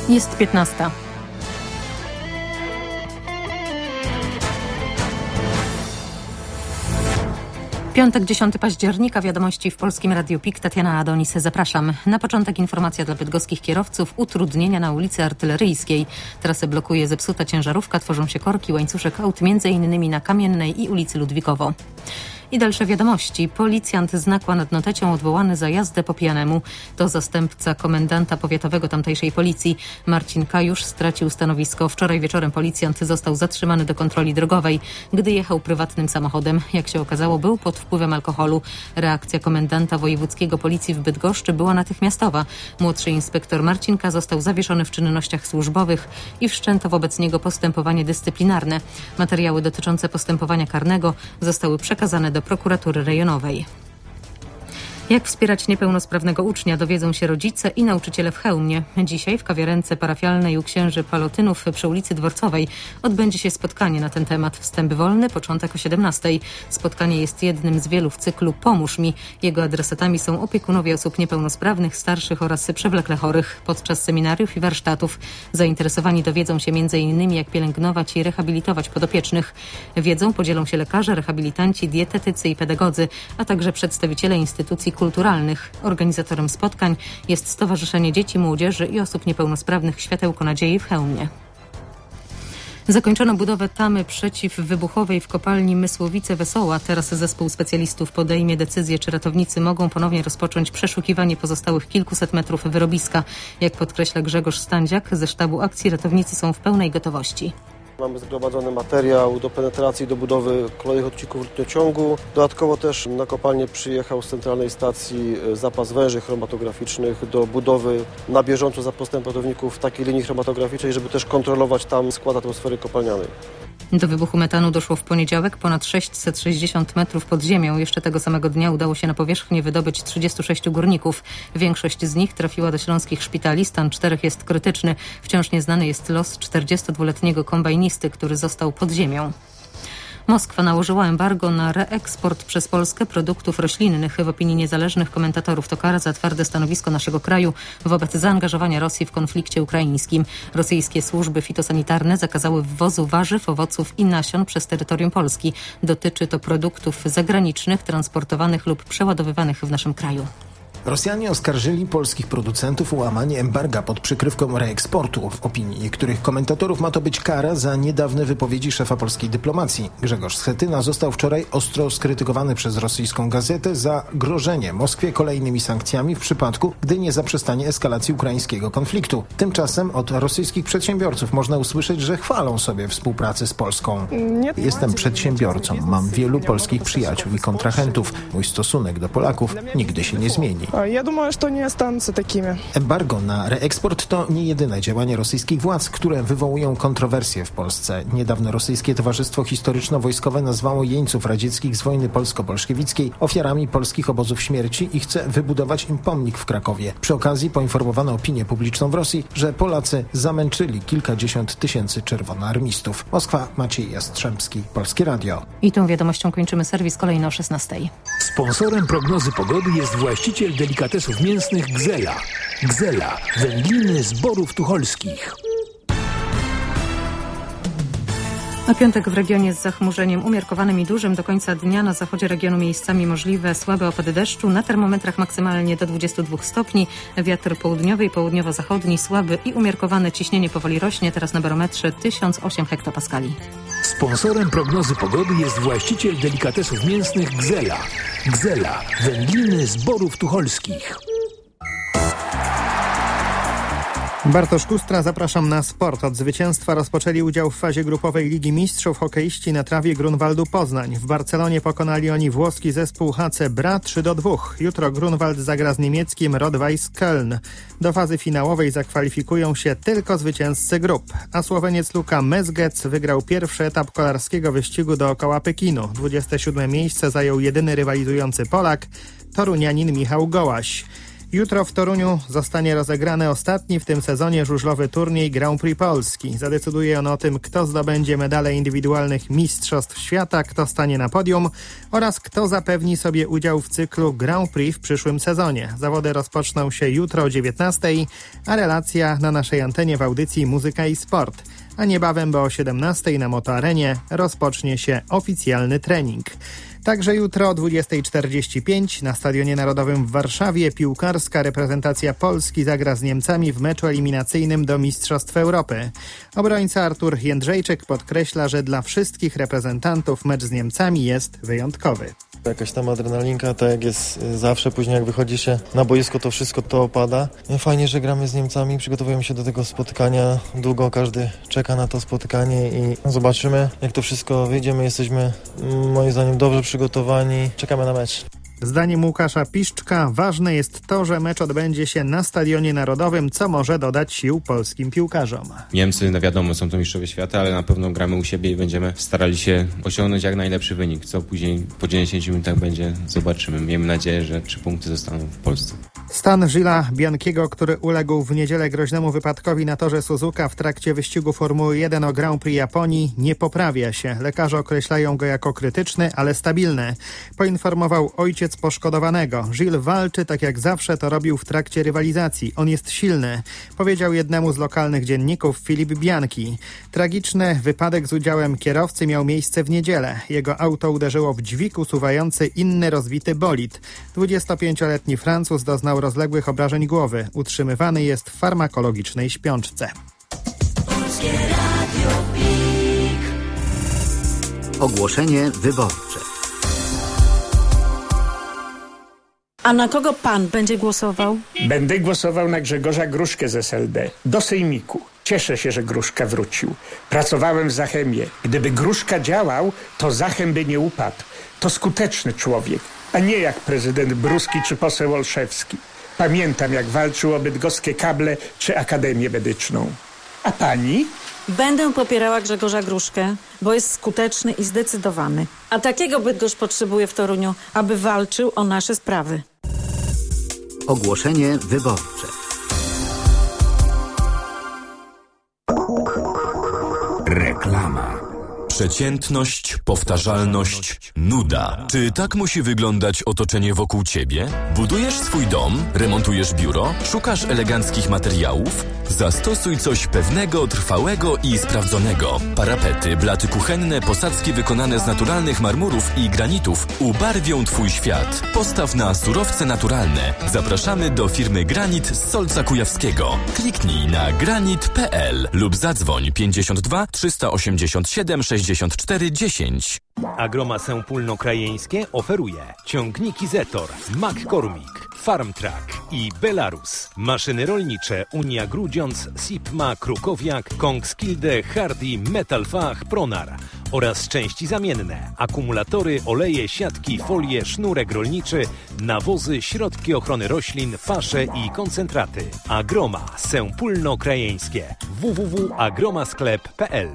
Jest 15. Piątek, 10 października, wiadomości w Polskim Radiu PIK. Tatiana Adonis, zapraszam. Na początek informacja dla bydgoskich kierowców. Utrudnienia na ulicy Artyleryjskiej. Trasę blokuje zepsuta ciężarówka, tworzą się korki, łańcuszek aut, m.in. na Kamiennej i ulicy Ludwikowo. I dalsze wiadomości. Policjant z Nakła nad Notecią odwołany za jazdę po pijanemu. To zastępca komendanta powiatowego tamtejszej policji. Marcin Kajusz stracił stanowisko. Wczoraj wieczorem policjant został zatrzymany do kontroli drogowej, gdy jechał prywatnym samochodem. Jak się okazało, był pod wpływem alkoholu. Reakcja komendanta wojewódzkiego policji w Bydgoszczy była natychmiastowa. Młodszy inspektor Marcin K. został zawieszony w czynnościach służbowych i wszczęto wobec niego postępowanie dyscyplinarne. Materiały dotyczące postępowania karnego zostały przekazane do prokuratury rejonowej. Jak wspierać niepełnosprawnego ucznia, dowiedzą się rodzice i nauczyciele w Chełmie. Dzisiaj w kawiarence parafialnej u księży Palotynów przy ulicy Dworcowej odbędzie się spotkanie na ten temat. Wstęp wolny, początek o 17:00. Spotkanie jest jednym z wielu w cyklu Pomóż mi. Jego adresatami są opiekunowie osób niepełnosprawnych, starszych oraz przewlekle chorych. Podczas seminariów i warsztatów zainteresowani dowiedzą się m.in. jak pielęgnować i rehabilitować podopiecznych. Wiedzą podzielą się lekarze, rehabilitanci, dietetycy i pedagodzy, a także przedstawiciele instytucji kulturalnych. Organizatorem spotkań jest Stowarzyszenie Dzieci, Młodzieży i Osób Niepełnosprawnych Światełko Nadziei w Chełmie. Zakończono budowę tamy przeciwwybuchowej w kopalni Mysłowice-Wesoła. Teraz zespół specjalistów podejmie decyzję, czy ratownicy mogą ponownie rozpocząć przeszukiwanie pozostałych kilkuset metrów wyrobiska. Jak podkreśla Grzegorz Standziak ze sztabu akcji, ratownicy są w pełnej gotowości. Mamy zgromadzony materiał do penetracji, do budowy kolejnych odcinków rurociągu. Dodatkowo też na kopalnię przyjechał z centralnej stacji zapas węży chromatograficznych do budowy na bieżąco za postęp ratowników takiej linii chromatograficznej, żeby też kontrolować tam skład atmosfery kopalnianej. Do wybuchu metanu doszło w poniedziałek ponad 660 metrów pod ziemią. Jeszcze tego samego dnia udało się na powierzchnię wydobyć 36 górników. Większość z nich trafiła do śląskich szpitali. Stan 4 jest krytyczny. Wciąż nieznany jest los 42-letniego kombajnisty, który został pod ziemią. Moskwa nałożyła embargo na reeksport przez Polskę produktów roślinnych. W opinii niezależnych komentatorów to kara za twarde stanowisko naszego kraju wobec zaangażowania Rosji w konflikcie ukraińskim. Rosyjskie służby fitosanitarne zakazały wwozu warzyw, owoców i nasion przez terytorium Polski. Dotyczy to produktów zagranicznych transportowanych lub przeładowywanych w naszym kraju. Rosjanie oskarżyli polskich producentów o łamanie embarga pod przykrywką reeksportu. W opinii niektórych komentatorów ma to być kara za niedawne wypowiedzi szefa polskiej dyplomacji. Grzegorz Schetyna został wczoraj ostro skrytykowany przez rosyjską gazetę za grożenie Moskwie kolejnymi sankcjami w przypadku, gdy nie zaprzestanie eskalacji ukraińskiego konfliktu. Tymczasem od rosyjskich przedsiębiorców można usłyszeć, że chwalą sobie współpracę z Polską. Jestem przedsiębiorcą, mam wielu polskich przyjaciół i kontrahentów. Mój stosunek do Polaków nigdy się nie zmieni. Ja думаю, że nie останутся takimi. Embargo na reeksport to nie jedyne działanie rosyjskich władz, które wywołują kontrowersje w Polsce. Niedawno rosyjskie Towarzystwo Historyczno-Wojskowe nazwało jeńców radzieckich z wojny polsko-bolszewickiej ofiarami polskich obozów śmierci i chce wybudować im pomnik w Krakowie. Przy okazji poinformowano opinię publiczną w Rosji, że Polacy zamęczyli kilkadziesiąt tysięcy czerwonoarmistów. Moskwa, Maciej Jastrzębski, Polskie Radio. I tą wiadomością kończymy serwis, kolejny o 16:00. Sponsorem prognozy pogody jest właściciel delikatesów mięsnych Gzela. Gzela. Wędliny z Borów Tucholskich. Na piątek w regionie z zachmurzeniem umiarkowanym i dużym. Do końca dnia na zachodzie regionu miejscami możliwe słabe opady deszczu. Na termometrach maksymalnie do 22 stopni. Wiatr południowy i południowo-zachodni słaby i umiarkowane. Ciśnienie powoli rośnie. Teraz na barometrze 1008 hektopaskali. Sponsorem prognozy pogody jest właściciel delikatesów mięsnych Gzela. Gzela. Wędliny z Borów Tucholskich. Bartosz Kustra, zapraszam na sport. Od zwycięstwa rozpoczęli udział w fazie grupowej Ligi Mistrzów hokeiści na trawie Grunwaldu Poznań. W Barcelonie pokonali oni włoski zespół HC Bra 3-2. Jutro Grunwald zagra z niemieckim Rot-Weiss Köln. Do fazy finałowej zakwalifikują się tylko zwycięzcy grup. A Słoweniec Luka Mezgec wygrał pierwszy etap kolarskiego wyścigu dookoła Pekinu. 27. miejsce zajął jedyny rywalizujący Polak, torunianin Michał Gołaś. Jutro w Toruniu zostanie rozegrany ostatni w tym sezonie żużlowy turniej Grand Prix Polski. Zadecyduje on o tym, kto zdobędzie medale indywidualnych Mistrzostw Świata, kto stanie na podium oraz kto zapewni sobie udział w cyklu Grand Prix w przyszłym sezonie. Zawody rozpoczną się jutro o 19:00, a relacja na naszej antenie w audycji Muzyka i Sport. A niebawem, bo o 17:00 na Motoarenie rozpocznie się oficjalny trening. Także jutro o 20:45 na Stadionie Narodowym w Warszawie piłkarska reprezentacja Polski zagra z Niemcami w meczu eliminacyjnym do Mistrzostw Europy. Obrońca Artur Jędrzejczyk podkreśla, że dla wszystkich reprezentantów mecz z Niemcami jest wyjątkowy. Jakaś tam adrenalinka, tak jak jest zawsze, później jak wychodzi się na boisko, to wszystko to opada. Fajnie, że gramy z Niemcami, przygotowujemy się do tego spotkania, długo każdy czeka na to spotkanie i zobaczymy, jak to wszystko wyjdzie. My jesteśmy moim zdaniem dobrze przygotowani, czekamy na mecz. Zdaniem Łukasza Piszczka ważne jest to, że mecz odbędzie się na Stadionie Narodowym, co może dodać sił polskim piłkarzom. Niemcy, no wiadomo, są to mistrzowie świata, ale na pewno gramy u siebie i będziemy starali się osiągnąć jak najlepszy wynik. Co później po 90 minutach będzie, zobaczymy. Miejmy nadzieję, że 3 punkty zostaną w Polsce. Stan Gilesa Bianchiego, który uległ w niedzielę groźnemu wypadkowi na torze Suzuka w trakcie wyścigu Formuły 1 o Grand Prix Japonii, nie poprawia się. Lekarze określają go jako krytyczny, ale stabilny. Poinformował ojciec poszkodowanego. Gilles walczy tak jak zawsze to robił w trakcie rywalizacji. On jest silny, powiedział jednemu z lokalnych dzienników Filip Bianchi. Tragiczny wypadek z udziałem kierowcy miał miejsce w niedzielę. Jego auto uderzyło w dźwig usuwający inny rozbity bolid. 25-letni Francuz doznał rozległych obrażeń głowy. Utrzymywany jest w farmakologicznej śpiączce. Ogłoszenie wyborcze. A na kogo pan będzie głosował? Będę głosował na Grzegorza Gruszkę z SLD. Do sejmiku. Cieszę się, że Gruszka wrócił. Pracowałem w Zachemie. Gdyby Gruszka działał, to Zachem by nie upadł. To skuteczny człowiek, a nie jak prezydent Bruski czy poseł Olszewski. Pamiętam, jak walczył o bydgoskie kable czy Akademię Medyczną. A pani? Będę popierała Grzegorza Gruszkę, bo jest skuteczny i zdecydowany. A takiego Bydgoszcz potrzebuje w Toruniu, aby walczył o nasze sprawy. Ogłoszenie wyborcze. Reklama. Przeciętność, powtarzalność, nuda. Czy tak musi wyglądać otoczenie wokół ciebie? Budujesz swój dom? Remontujesz biuro? Szukasz eleganckich materiałów? Zastosuj coś pewnego, trwałego i sprawdzonego. Parapety, blaty kuchenne, posadzki wykonane z naturalnych marmurów i granitów ubarwią twój świat. Postaw na surowce naturalne. Zapraszamy do firmy Granit z Solca Kujawskiego. Kliknij na granit.pl lub zadzwoń 52 387 64 10. Agroma Sępólno-Krajeńskie oferuje ciągniki Zetor, McCormick, Farmtrack i Belarus. Maszyny rolnicze Unia Grudziądz, Sipma, Krukowiak, Kongskilde, Hardy, Metalfach, Pronar oraz części zamienne, akumulatory, oleje, siatki, folie, sznurek rolniczy, nawozy, środki ochrony roślin, pasze i koncentraty. Agroma Sępólno-Krajeńskie. www.agromasklep.pl.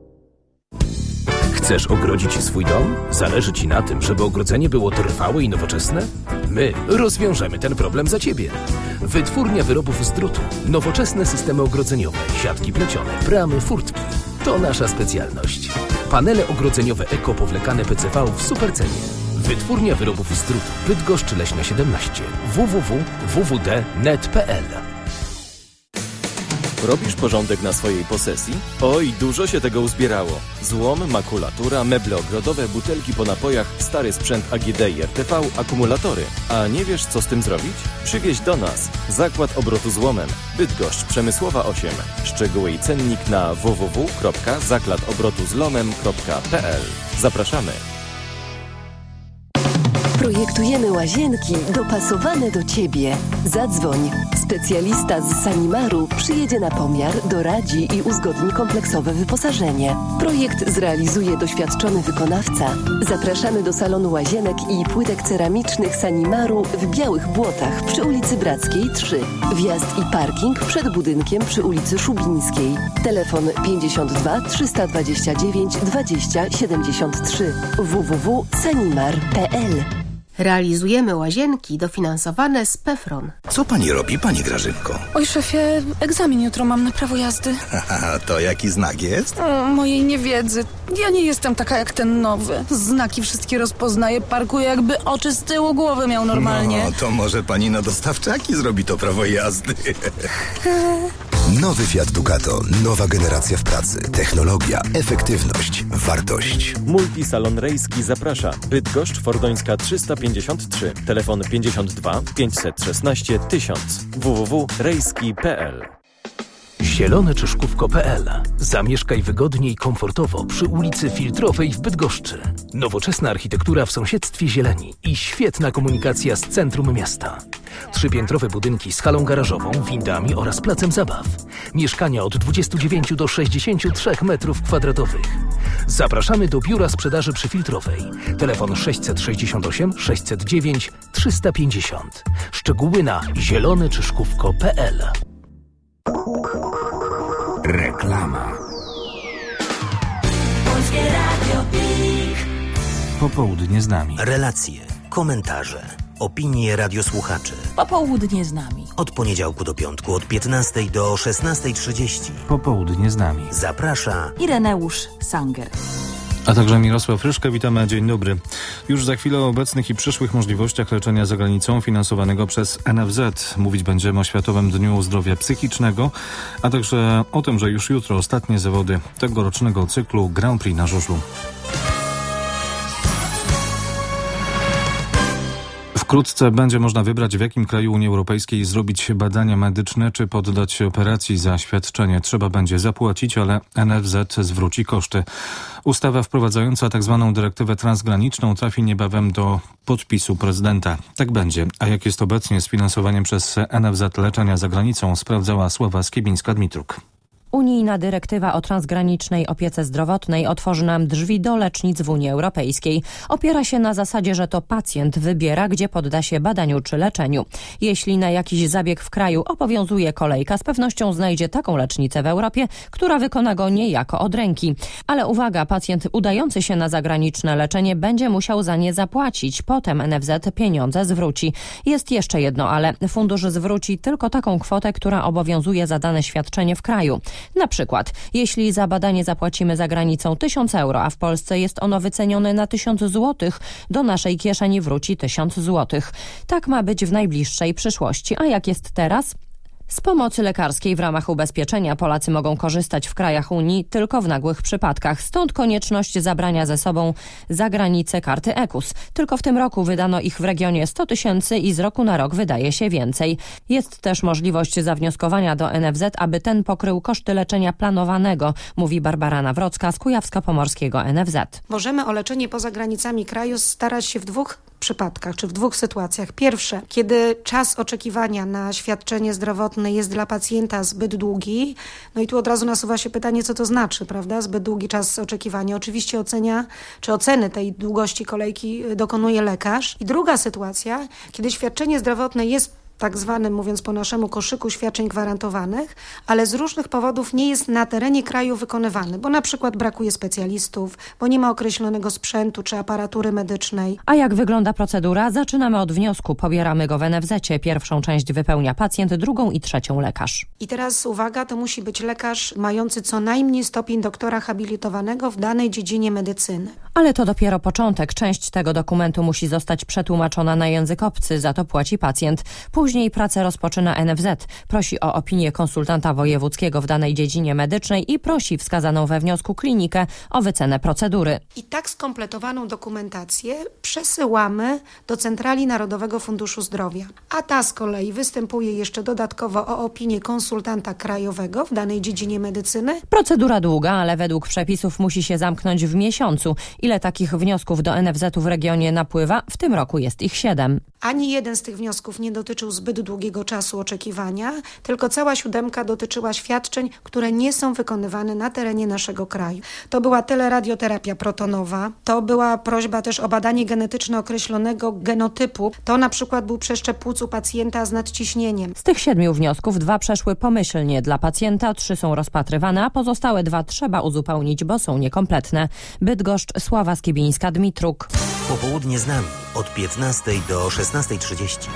Chcesz ogrodzić swój dom? Zależy Ci na tym, żeby ogrodzenie było trwałe i nowoczesne? My rozwiążemy ten problem za Ciebie. Wytwórnia wyrobów z drutu. Nowoczesne systemy ogrodzeniowe, siatki plecione, bramy, furtki. To nasza specjalność. Panele ogrodzeniowe Eko powlekane PCV w supercenie. Wytwórnia wyrobów z drutu. Bydgoszcz Leśna 17. www.wwd.net.pl. Robisz porządek na swojej posesji? Oj, dużo się tego uzbierało. Złom, makulatura, meble ogrodowe, butelki po napojach, stary sprzęt AGD i RTV, akumulatory. A nie wiesz, co z tym zrobić? Przywieź do nas. Zakład obrotu złomem. Bydgoszcz Przemysłowa 8. Szczegóły i cennik na www.zakladobrotuzlomem.pl. Zapraszamy. Projektujemy łazienki dopasowane do Ciebie. Zadzwoń. Specjalista z Sanimaru przyjedzie na pomiar, doradzi i uzgodni kompleksowe wyposażenie. Projekt zrealizuje doświadczony wykonawca. Zapraszamy do salonu łazienek i płytek ceramicznych Sanimaru w Białych Błotach przy ulicy Brackiej 3. Wjazd i parking przed budynkiem przy ulicy Szubińskiej. Telefon 52 329 20 73. www.sanimar.pl. Realizujemy łazienki dofinansowane z PFRON. Co pani robi, pani Grażynko? Oj, szefie, egzamin jutro mam na prawo jazdy. To jaki znak jest? Mojej niewiedzy. Ja nie jestem taka jak ten nowy. Znaki wszystkie rozpoznaję, parkuję jakby oczy z tyłu głowy miał normalnie. No, to może pani na dostawczaki zrobi to prawo jazdy. Nowy Fiat Ducato. Nowa generacja w pracy. Technologia, efektywność, wartość. Multisalon Rejski zaprasza. Bydgoszcz, Fordońska 353. Telefon 52 516 1000. www.rejski.pl. Zieloneczyszkówko.pl. Zamieszkaj wygodnie i komfortowo przy ulicy Filtrowej w Bydgoszczy. Nowoczesna architektura w sąsiedztwie zieleni i świetna komunikacja z centrum miasta. 3-piętrowe budynki z halą garażową, windami oraz placem zabaw. Mieszkania od 29 do 63 m2. Zapraszamy do biura sprzedaży przy Filtrowej. Telefon 668 609 350. Szczegóły na zieloneczyszkówko.pl. Reklama. Polskie Radio PiK. Popołudnie z nami. Relacje, komentarze, opinie radiosłuchaczy. Popołudnie z nami. Od poniedziałku do piątku od 15 do 16:30. Popołudnie z nami. Zaprasza Ireneusz Sanger. A także Mirosław Ryszka. Witamy, dzień dobry. Już za chwilę o obecnych i przyszłych możliwościach leczenia za granicą finansowanego przez NFZ. Mówić będziemy o Światowym Dniu Zdrowia Psychicznego, a także o tym, że już jutro ostatnie zawody tegorocznego cyklu Grand Prix na żużlu. Wkrótce będzie można wybrać, w jakim kraju Unii Europejskiej zrobić badania medyczne czy poddać się operacji. Za świadczenie trzeba będzie zapłacić, ale NFZ zwróci koszty. Ustawa wprowadzająca tzw. dyrektywę transgraniczną trafi niebawem do podpisu prezydenta. Tak będzie. A jak jest obecnie z finansowaniem przez NFZ leczenia za granicą, sprawdzała Sława Skiebińska-Dmitruk. Unijna dyrektywa o transgranicznej opiece zdrowotnej otworzy nam drzwi do lecznic w Unii Europejskiej. Opiera się na zasadzie, że to pacjent wybiera, gdzie podda się badaniu czy leczeniu. Jeśli na jakiś zabieg w kraju obowiązuje kolejka, z pewnością znajdzie taką lecznicę w Europie, która wykona go niejako od ręki. Ale uwaga, pacjent udający się na zagraniczne leczenie będzie musiał za nie zapłacić. Potem NFZ pieniądze zwróci. Jest jeszcze jedno ale. Fundusz zwróci tylko taką kwotę, która obowiązuje za dane świadczenie w kraju. Na przykład, jeśli za badanie zapłacimy za granicą 1000 euro, a w Polsce jest ono wycenione na 1000 zł, do naszej kieszeni wróci 1000 zł. Tak ma być w najbliższej przyszłości. A jak jest teraz? Z pomocy lekarskiej w ramach ubezpieczenia Polacy mogą korzystać w krajach Unii tylko w nagłych przypadkach. Stąd konieczność zabrania ze sobą za granicę karty EKUS. Tylko w tym roku wydano ich w regionie 100 000 i z roku na rok wydaje się więcej. Jest też możliwość zawnioskowania do NFZ, aby ten pokrył koszty leczenia planowanego, mówi Barbara Nawrocka z Kujawsko-Pomorskiego NFZ. Możemy o leczenie poza granicami kraju starać się w dwóch przypadkach, czy w dwóch sytuacjach. Pierwsze, kiedy czas oczekiwania na świadczenie zdrowotne jest dla pacjenta zbyt długi. No i tu od razu nasuwa się pytanie, co to znaczy, prawda? Zbyt długi czas oczekiwania. Oczywiście oceny tej długości kolejki dokonuje lekarz. I druga sytuacja, kiedy świadczenie zdrowotne jest tak zwanym, mówiąc po naszemu, koszyku świadczeń gwarantowanych, ale z różnych powodów nie jest na terenie kraju wykonywany, bo na przykład brakuje specjalistów, bo nie ma określonego sprzętu czy aparatury medycznej. A jak wygląda procedura? Zaczynamy od wniosku, pobieramy go w NFZ-cie. Pierwszą część wypełnia pacjent, drugą i trzecią lekarz. I teraz uwaga, to musi być lekarz mający co najmniej stopień doktora habilitowanego w danej dziedzinie medycyny. Ale to dopiero początek. Część tego dokumentu musi zostać przetłumaczona na język obcy, za to płaci pacjent. Później pracę rozpoczyna NFZ. Prosi o opinię konsultanta wojewódzkiego w danej dziedzinie medycznej i prosi wskazaną we wniosku klinikę o wycenę procedury. I tak skompletowaną dokumentację przesyłamy do Centrali Narodowego Funduszu Zdrowia. A ta z kolei występuje jeszcze dodatkowo o opinię konsultanta krajowego w danej dziedzinie medycyny. Procedura długa, ale według przepisów musi się zamknąć w miesiącu. Ile takich wniosków do NFZ-u w regionie napływa? W tym roku jest ich 7. Ani jeden z tych wniosków nie dotyczył zbyt długiego czasu oczekiwania, tylko cała 7 dotyczyła świadczeń, które nie są wykonywane na terenie naszego kraju. To była teleradioterapia protonowa, to była prośba też o badanie genetyczne określonego genotypu. To na przykład był przeszczep płuc u pacjenta z nadciśnieniem. Z tych 7 wniosków 2 przeszły pomyślnie dla pacjenta, 3 są rozpatrywane, a pozostałe 2 trzeba uzupełnić, bo są niekompletne. Bydgoszcz, Sława Skiebińska, Dmitruk. Popołudnie z nami od 15 do 16:30.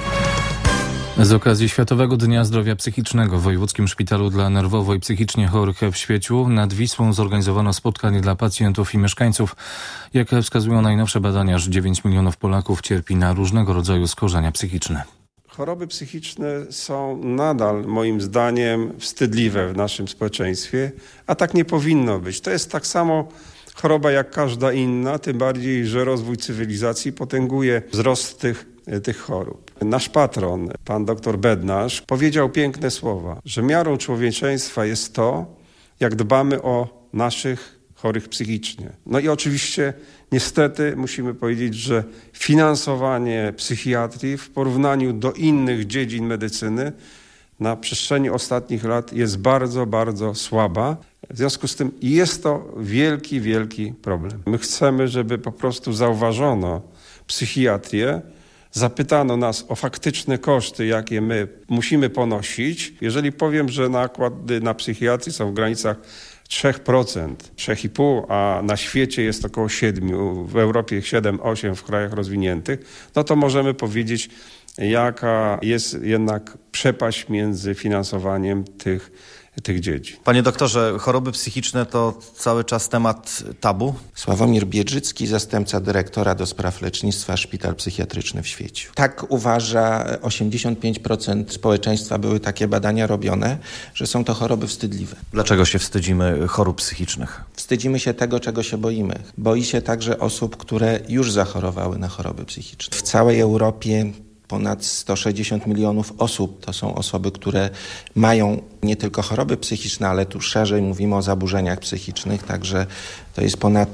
Z okazji Światowego Dnia Zdrowia Psychicznego w Wojewódzkim Szpitalu dla Nerwowo i Psychicznie Chorych w Świeciu nad Wisłą zorganizowano spotkanie dla pacjentów i mieszkańców. Jak wskazują najnowsze badania, aż 9 milionów Polaków cierpi na różnego rodzaju schorzenia psychiczne. Choroby psychiczne są nadal, moim zdaniem, wstydliwe w naszym społeczeństwie, a tak nie powinno być. To jest tak samo choroba jak każda inna, tym bardziej, że rozwój cywilizacji potęguje wzrost tych chorób. Nasz patron, pan dr Bednarz, powiedział piękne słowa, że miarą człowieczeństwa jest to, jak dbamy o naszych chorych psychicznie. No i oczywiście niestety musimy powiedzieć, że finansowanie psychiatrii w porównaniu do innych dziedzin medycyny na przestrzeni ostatnich lat jest bardzo, bardzo słaba. W związku z tym jest to wielki, wielki problem. My chcemy, żeby po prostu zauważono psychiatrię, zapytano nas o faktyczne koszty, jakie my musimy ponosić. Jeżeli powiem, że nakłady na psychiatrię są w granicach 3%, 3,5%, a na świecie jest około 7%, w Europie 7-8%, w krajach rozwiniętych, no to możemy powiedzieć, jaka jest jednak przepaść między finansowaniem tych dziedzin. Panie doktorze, choroby psychiczne to cały czas temat tabu? Sławomir Biedrzycki, zastępca dyrektora do spraw lecznictwa, Szpital Psychiatryczny w Świeciu. Tak uważa 85% społeczeństwa, były takie badania robione, że są to choroby wstydliwe. Dlaczego się wstydzimy chorób psychicznych? Wstydzimy się tego, czego się boimy. Boi się także osób, które już zachorowały na choroby psychiczne. W całej Europie ponad 160 milionów osób to są osoby, które mają nie tylko choroby psychiczne, ale tu szerzej mówimy o zaburzeniach psychicznych, także to jest ponad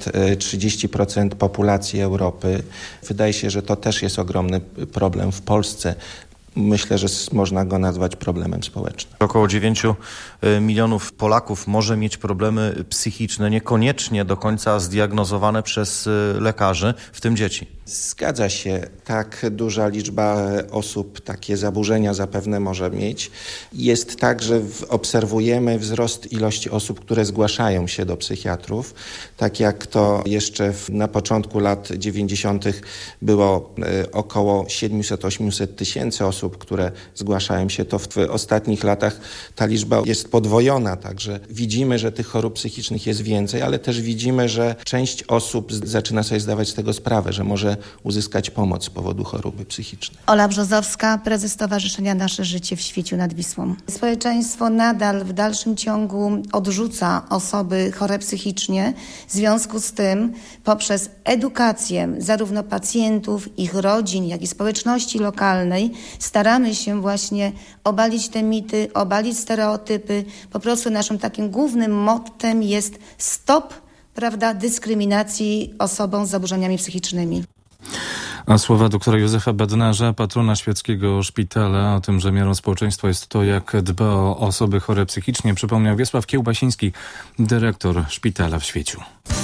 30% populacji Europy. Wydaje się, że to też jest ogromny problem w Polsce. Myślę, że można go nazwać problemem społecznym. Około 9 milionów Polaków może mieć problemy psychiczne, niekoniecznie do końca zdiagnozowane przez lekarzy, w tym dzieci. Zgadza się. Tak duża liczba osób takie zaburzenia zapewne może mieć. Jest tak, że obserwujemy wzrost ilości osób, które zgłaszają się do psychiatrów. Tak jak to jeszcze na początku lat 90. było około 700-800 tysięcy osób, które zgłaszają się, to w ostatnich latach ta liczba jest podwojona. Także widzimy, że tych chorób psychicznych jest więcej, ale też widzimy, że część osób zaczyna sobie zdawać z tego sprawę, że może uzyskać pomoc z powodu choroby psychicznej. Ola Brzozowska, prezes Stowarzyszenia Nasze Życie w Świeciu nad Wisłą. Społeczeństwo nadal w dalszym ciągu odrzuca osoby chore psychicznie. W związku z tym poprzez edukację zarówno pacjentów, ich rodzin, jak i społeczności lokalnej staramy się właśnie obalić te mity, obalić stereotypy. Po prostu naszym takim głównym mottem jest stop, dyskryminacji osobom z zaburzeniami psychicznymi. A słowa doktora Józefa Bednarza, patrona Świeckiego Szpitala, o tym, że miarą społeczeństwa jest to, jak dba o osoby chore psychicznie, przypomniał Wiesław Kiełbasiński, dyrektor Szpitala w Świeciu.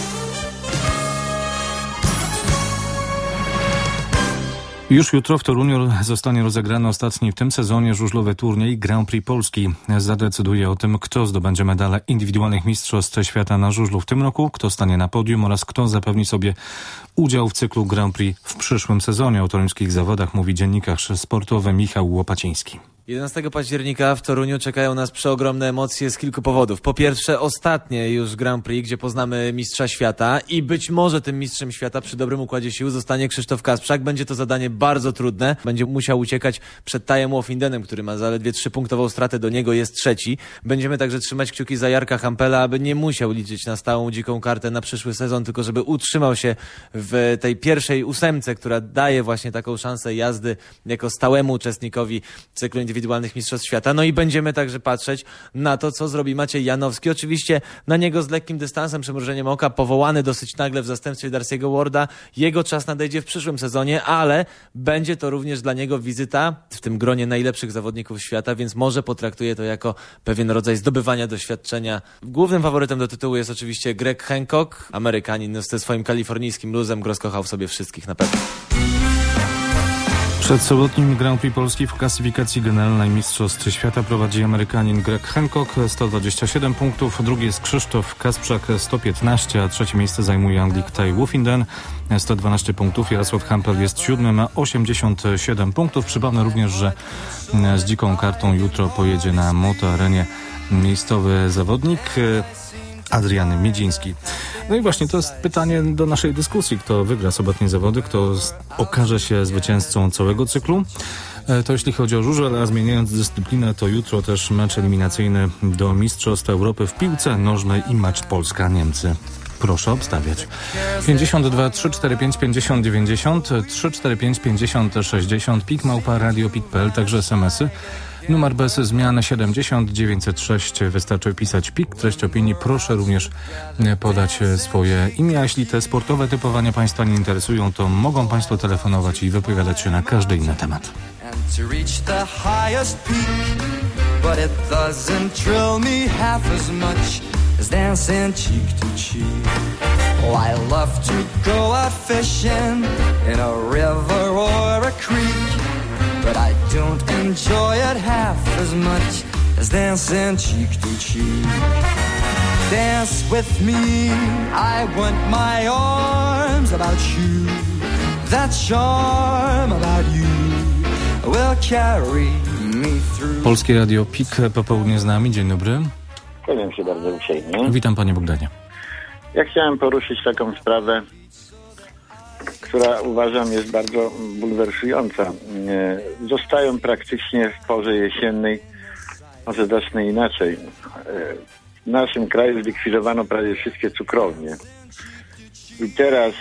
Już jutro w Toruniu zostanie rozegrany ostatni w tym sezonie żużlowy turniej Grand Prix Polski. Zadecyduje o tym, kto zdobędzie medale indywidualnych mistrzostw świata na żużlu w tym roku, kto stanie na podium oraz kto zapewni sobie udział w cyklu Grand Prix w przyszłym sezonie. O toruńskich zawodach mówi dziennikarz sportowy Michał Łopaciński. 11 października w Toruniu czekają nas przeogromne emocje z kilku powodów. Po pierwsze, ostatnie już Grand Prix, gdzie poznamy mistrza świata i być może tym mistrzem świata przy dobrym układzie sił zostanie Krzysztof Kasprzak. Będzie to zadanie bardzo trudne. Będzie musiał uciekać przed Tajem Łofindenem, który ma zaledwie 3-punktową stratę, do niego jest trzeci. Będziemy także trzymać kciuki za Jarka Hampela, aby nie musiał liczyć na stałą dziką kartę na przyszły sezon, tylko żeby utrzymał się w tej pierwszej 8, która daje właśnie taką szansę jazdy jako stałemu uczestnikowi cyklu indywidualnych Mistrzostw Świata. No i będziemy także patrzeć na to, co zrobi Maciej Janowski. Oczywiście na niego z lekkim dystansem, przymrużeniem oka, powołany dosyć nagle w zastępstwie Darcy'ego Warda. Jego czas nadejdzie w przyszłym sezonie, ale będzie to również dla niego wizyta w tym gronie najlepszych zawodników świata, więc może potraktuje to jako pewien rodzaj zdobywania doświadczenia. Głównym faworytem do tytułu jest oczywiście Greg Hancock, Amerykanin ze swoim kalifornijskim luzem, rozkochał w sobie wszystkich na pewno. Przed sobotnim Grand Prix Polski w klasyfikacji generalnej Mistrzostw Świata prowadzi Amerykanin Greg Hancock, 127 punktów, drugi jest Krzysztof Kasprzak, 115, a trzecie miejsce zajmuje Anglik Tai Woffinden, 112 punktów. Jarosław Hampel jest 7, ma 87 punktów. Przypomnę również, że z dziką kartą jutro pojedzie na motoarenie miejscowy zawodnik Adrian Miedziński. No i właśnie to jest pytanie do naszej dyskusji. Kto wygra sobotnie zawody, kto okaże się zwycięzcą całego cyklu. To jeśli chodzi o żużel, a zmieniając dyscyplinę, to jutro też mecz eliminacyjny do Mistrzostw Europy w piłce nożnej i mecz Polska-Niemcy. Proszę obstawiać. 52 345 50 90 345 50 60 pik@radiopik.pl, także SMS-y. Numer bez zmian 70 906. Wystarczy pisać PIK, treść opinii. Proszę również podać swoje imię. Jeśli te sportowe typowania Państwa nie interesują, to mogą Państwo telefonować i wypowiadać się na każdy inny temat. But I don't enjoy it half as much as dancing cheek to cheek. Dance with me, I want my arms about you. That charm about you will carry me through. Polskie Radio PIK, popołudnie z nami. Dzień dobry. Kłaniam się bardzo uprzejmie. Witam panie Bogdanie. Ja chciałem poruszyć taką sprawę, która uważam jest bardzo bulwersująca. Zostają praktycznie w porze jesiennej, może zacznę inaczej. W naszym kraju zlikwidowano prawie wszystkie cukrownie. I teraz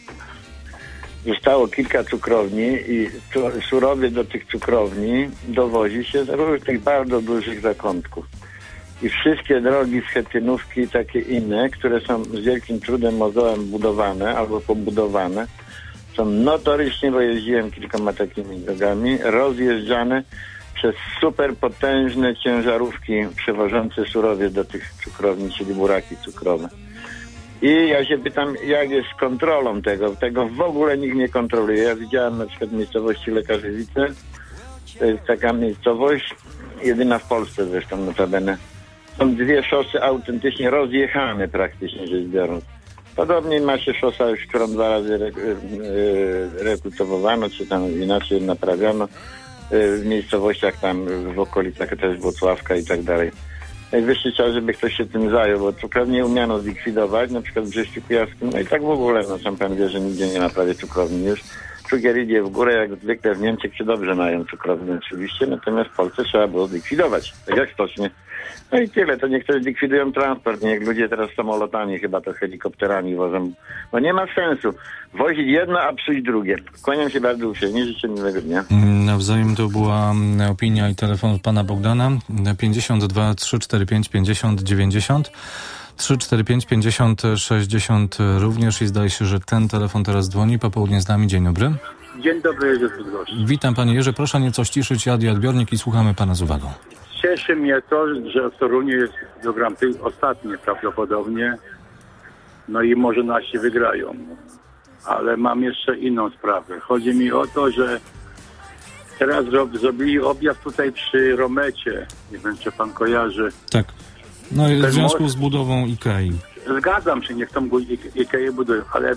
zostało kilka cukrowni i surowiec do tych cukrowni dowozi się z różnych bardzo dużych zakątków. I wszystkie drogi, schetynówki, takie inne, które są z wielkim trudem, mozołem budowane albo pobudowane, są notorycznie, bo jeździłem kilkoma takimi drogami, rozjeżdżane przez super potężne ciężarówki przewożące surowiec do tych cukrowni, czyli buraki cukrowe. I ja się pytam, jak jest z kontrolą tego? Tego w ogóle nikt nie kontroluje. Ja widziałem na przykład w miejscowości Lekarzewice, to jest taka miejscowość, jedyna w Polsce zresztą notabene. Są dwie szosy autentycznie rozjechane praktycznie rzecz biorąc. Podobnie ma się szosa już, którą 2 razy rekultywowano, czy tam inaczej naprawiono w miejscowościach tam w okolicach też Włocławka i tak dalej. Najwyższy czas, żeby ktoś się tym zajął, bo cukrownię umiano zlikwidować, na przykład w Brześciu Kujawskim, no i tak w ogóle, no sam pan wie, że nigdzie nie ma prawie cukrowni już. Cukier idzie w górę, jak zwykle w Niemczech się dobrze mają cukrownie oczywiście, natomiast w Polsce trzeba było zlikwidować, tak jak stocznie. No i tyle, to niech ktoś zlikwidują transport, niech ludzie teraz samolotami, chyba to helikopterami wożą, bo nie ma sensu wozić jedno, a psuć drugie. Kłaniam się bardzo uprzejmie, życzę miłego dnia. Nawzajem to była opinia i telefon pana Bogdana, 52 345 50 90. 345 50 60 również i zdaje się, że ten telefon teraz dzwoni. Popołudnie z nami. Dzień dobry. Dzień dobry, Jerzy z Bydgoszczy. Witam panie Jerzy, proszę nieco ściszyć radioodbiornik i słuchamy pana z uwagą. Cieszy mnie to, że w Toruniu jest do Grand Prix ostatnie prawdopodobnie. No i może nasi wygrają. Ale mam jeszcze inną sprawę. Chodzi mi o to, że teraz zrobili objazd tutaj przy Romecie. Nie wiem, czy pan kojarzy. Tak. No i w związku z budową Ikei. Zgadzam się, niech tą Ikei budują, ale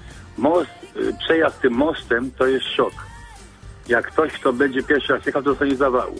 przejazd tym mostem to jest szok. Jak ktoś, kto będzie pierwszy raz jechał, to dostanie zawału.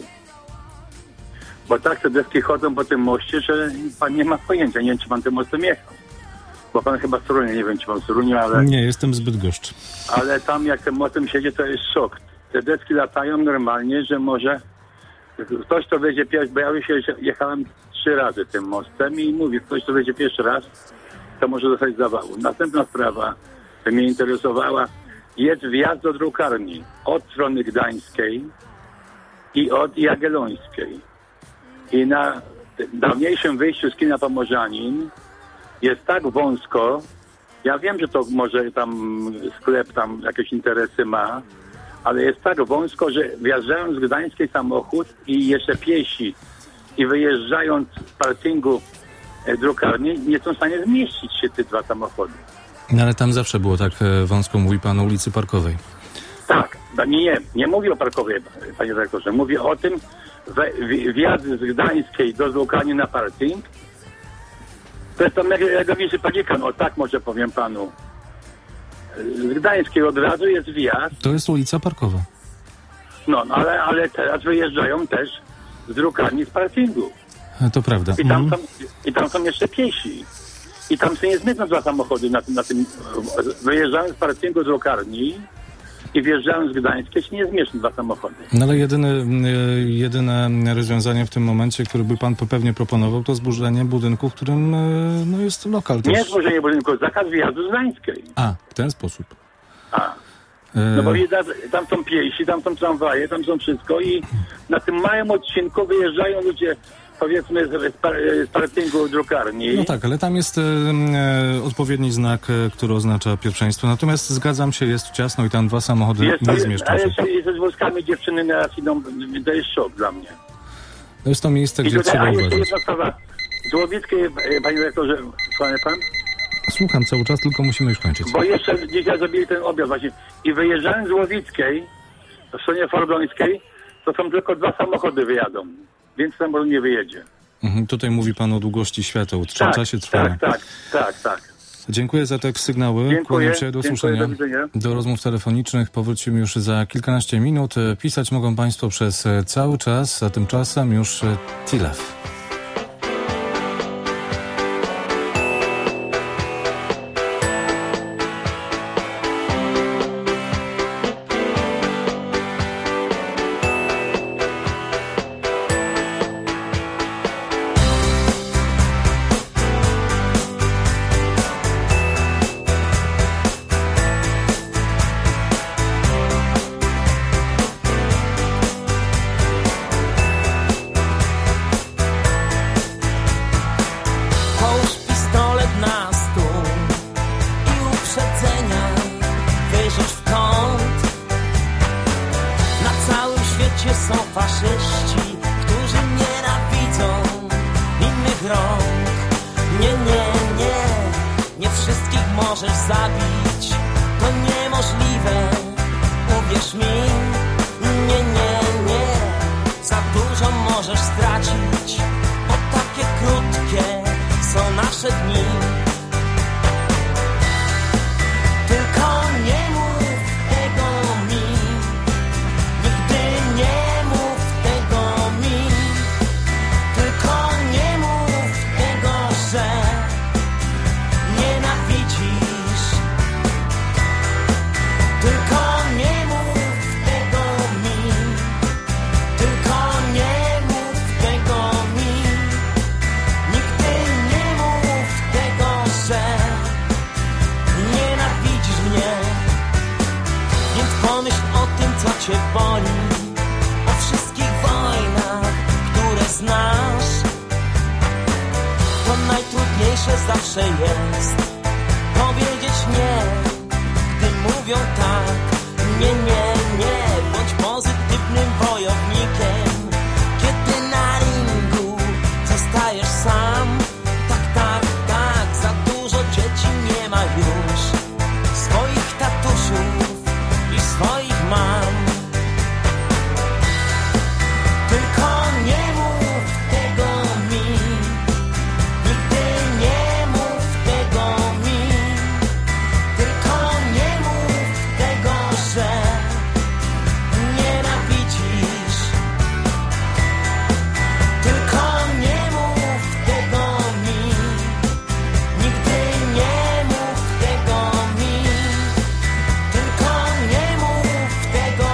Bo tak te deski chodzą po tym moście, że pan nie ma pojęcia. Nie wiem, czy pan tym mostem jechał. Bo pan chyba z Torunia, nie wiem, czy pan z Torunia, ale... Nie, jestem z Bydgoszczy. Ale tam jak tym mostem siedzi, to jest szok. Te deski latają normalnie, że może... Ktoś, kto wejdzie pierwszy, bo ja już jechałem 3 razy tym mostem i mówię, ktoś, kto wejdzie pierwszy raz, to może dostać zawału. Następna sprawa. by mnie interesowała. Jest wjazd do drukarni od strony gdańskiej i od Jagiellońskiej. I na dawniejszym wyjściu z kina Pomorzanin jest tak wąsko. Ja wiem, że to może tam sklep tam jakieś interesy ma, ale jest tak wąsko, że wjeżdżając z gdańskiej samochód i jeszcze piesi i wyjeżdżając z parkingu drukarni, nie są w stanie zmieścić się te dwa samochody. No ale tam zawsze było tak wąsko, mówi pan o ulicy Parkowej. Tak, nie mówię o Parkowej, panie dyrektorze. Mówię o tym, wjazd z gdańskiej do drukarni na parking. To jest tam największy panikan, o tak może powiem panu. Z gdańskiej od razu jest wjazd. To jest ulica Parkowa. No, ale teraz wyjeżdżają też z drukarni z parkingu. To prawda. I tam są jeszcze piesi. I tam się nie zmierzą dwa samochody na tym. Wyjeżdżając z parkingu z drukarni i wjeżdżając z gdańskiej się nie zmieszczą dwa samochody. No ale jedyne rozwiązanie w tym momencie, które by pan pewnie proponował, to zburzenie budynku, w którym jest lokal. Też. Nie zburzenie budynku, zakaz wyjazdu z gdańskiej. A, w ten sposób. No bo tam są piesi, tam są tramwaje, tam są wszystko i na tym małym odcinku wyjeżdżają ludzie, powiedzmy, z parkingu drukarni. No tak, ale tam jest odpowiedni znak, który oznacza pierwszeństwo. Natomiast zgadzam się, jest ciasno i tam dwa samochody nie zmieszczą się. Ale ze wózkami dziewczyny nieraz idą, to jest szok dla mnie. To jest to miejsce, gdzie trzeba uważać. jeszcze jedna sprawa. Z Łowickiej, panie dyrektorze, słuchaj pan? Słucham cały czas, tylko musimy już kończyć. Bo jeszcze dzisiaj zrobili ten obiad właśnie. I wyjeżdżając z Łowickiej, w stronie Fordońskiej, to są tylko dwa samochody wyjadą. Więc samochód nie wyjedzie. Tutaj mówi pan o długości świateł, czasie trwania. Tak. Dziękuję za te sygnały. Dziękuję. Kłaniam się, do usłyszenia. Do widzenia. Do rozmów telefonicznych powrócimy już za kilkanaście minut. Pisać mogą państwo przez cały czas, a tymczasem już Tilef. Tego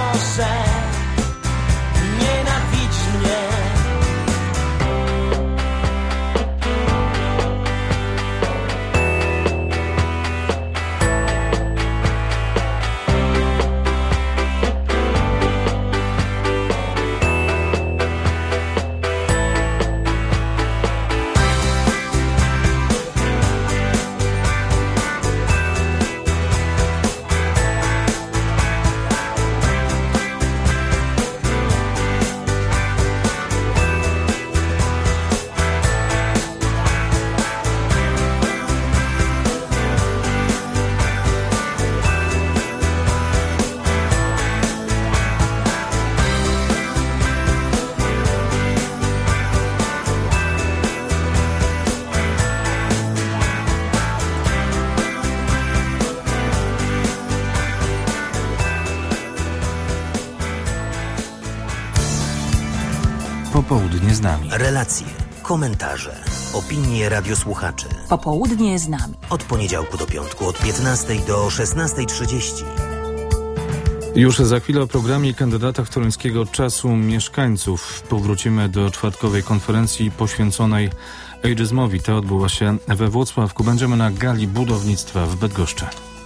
Popołudnie z nami. Relacje, komentarze, opinie radiosłuchaczy. Popołudnie z nami. Od poniedziałku do piątku, od 15 do 16:30. Już za chwilę o programie i kandydatach toruńskiego Czasu Mieszkańców. Powrócimy do czwartkowej konferencji poświęconej ageizmowi. Ta odbyła się we Włocławku. Będziemy na gali budownictwa w Bydgoszczy.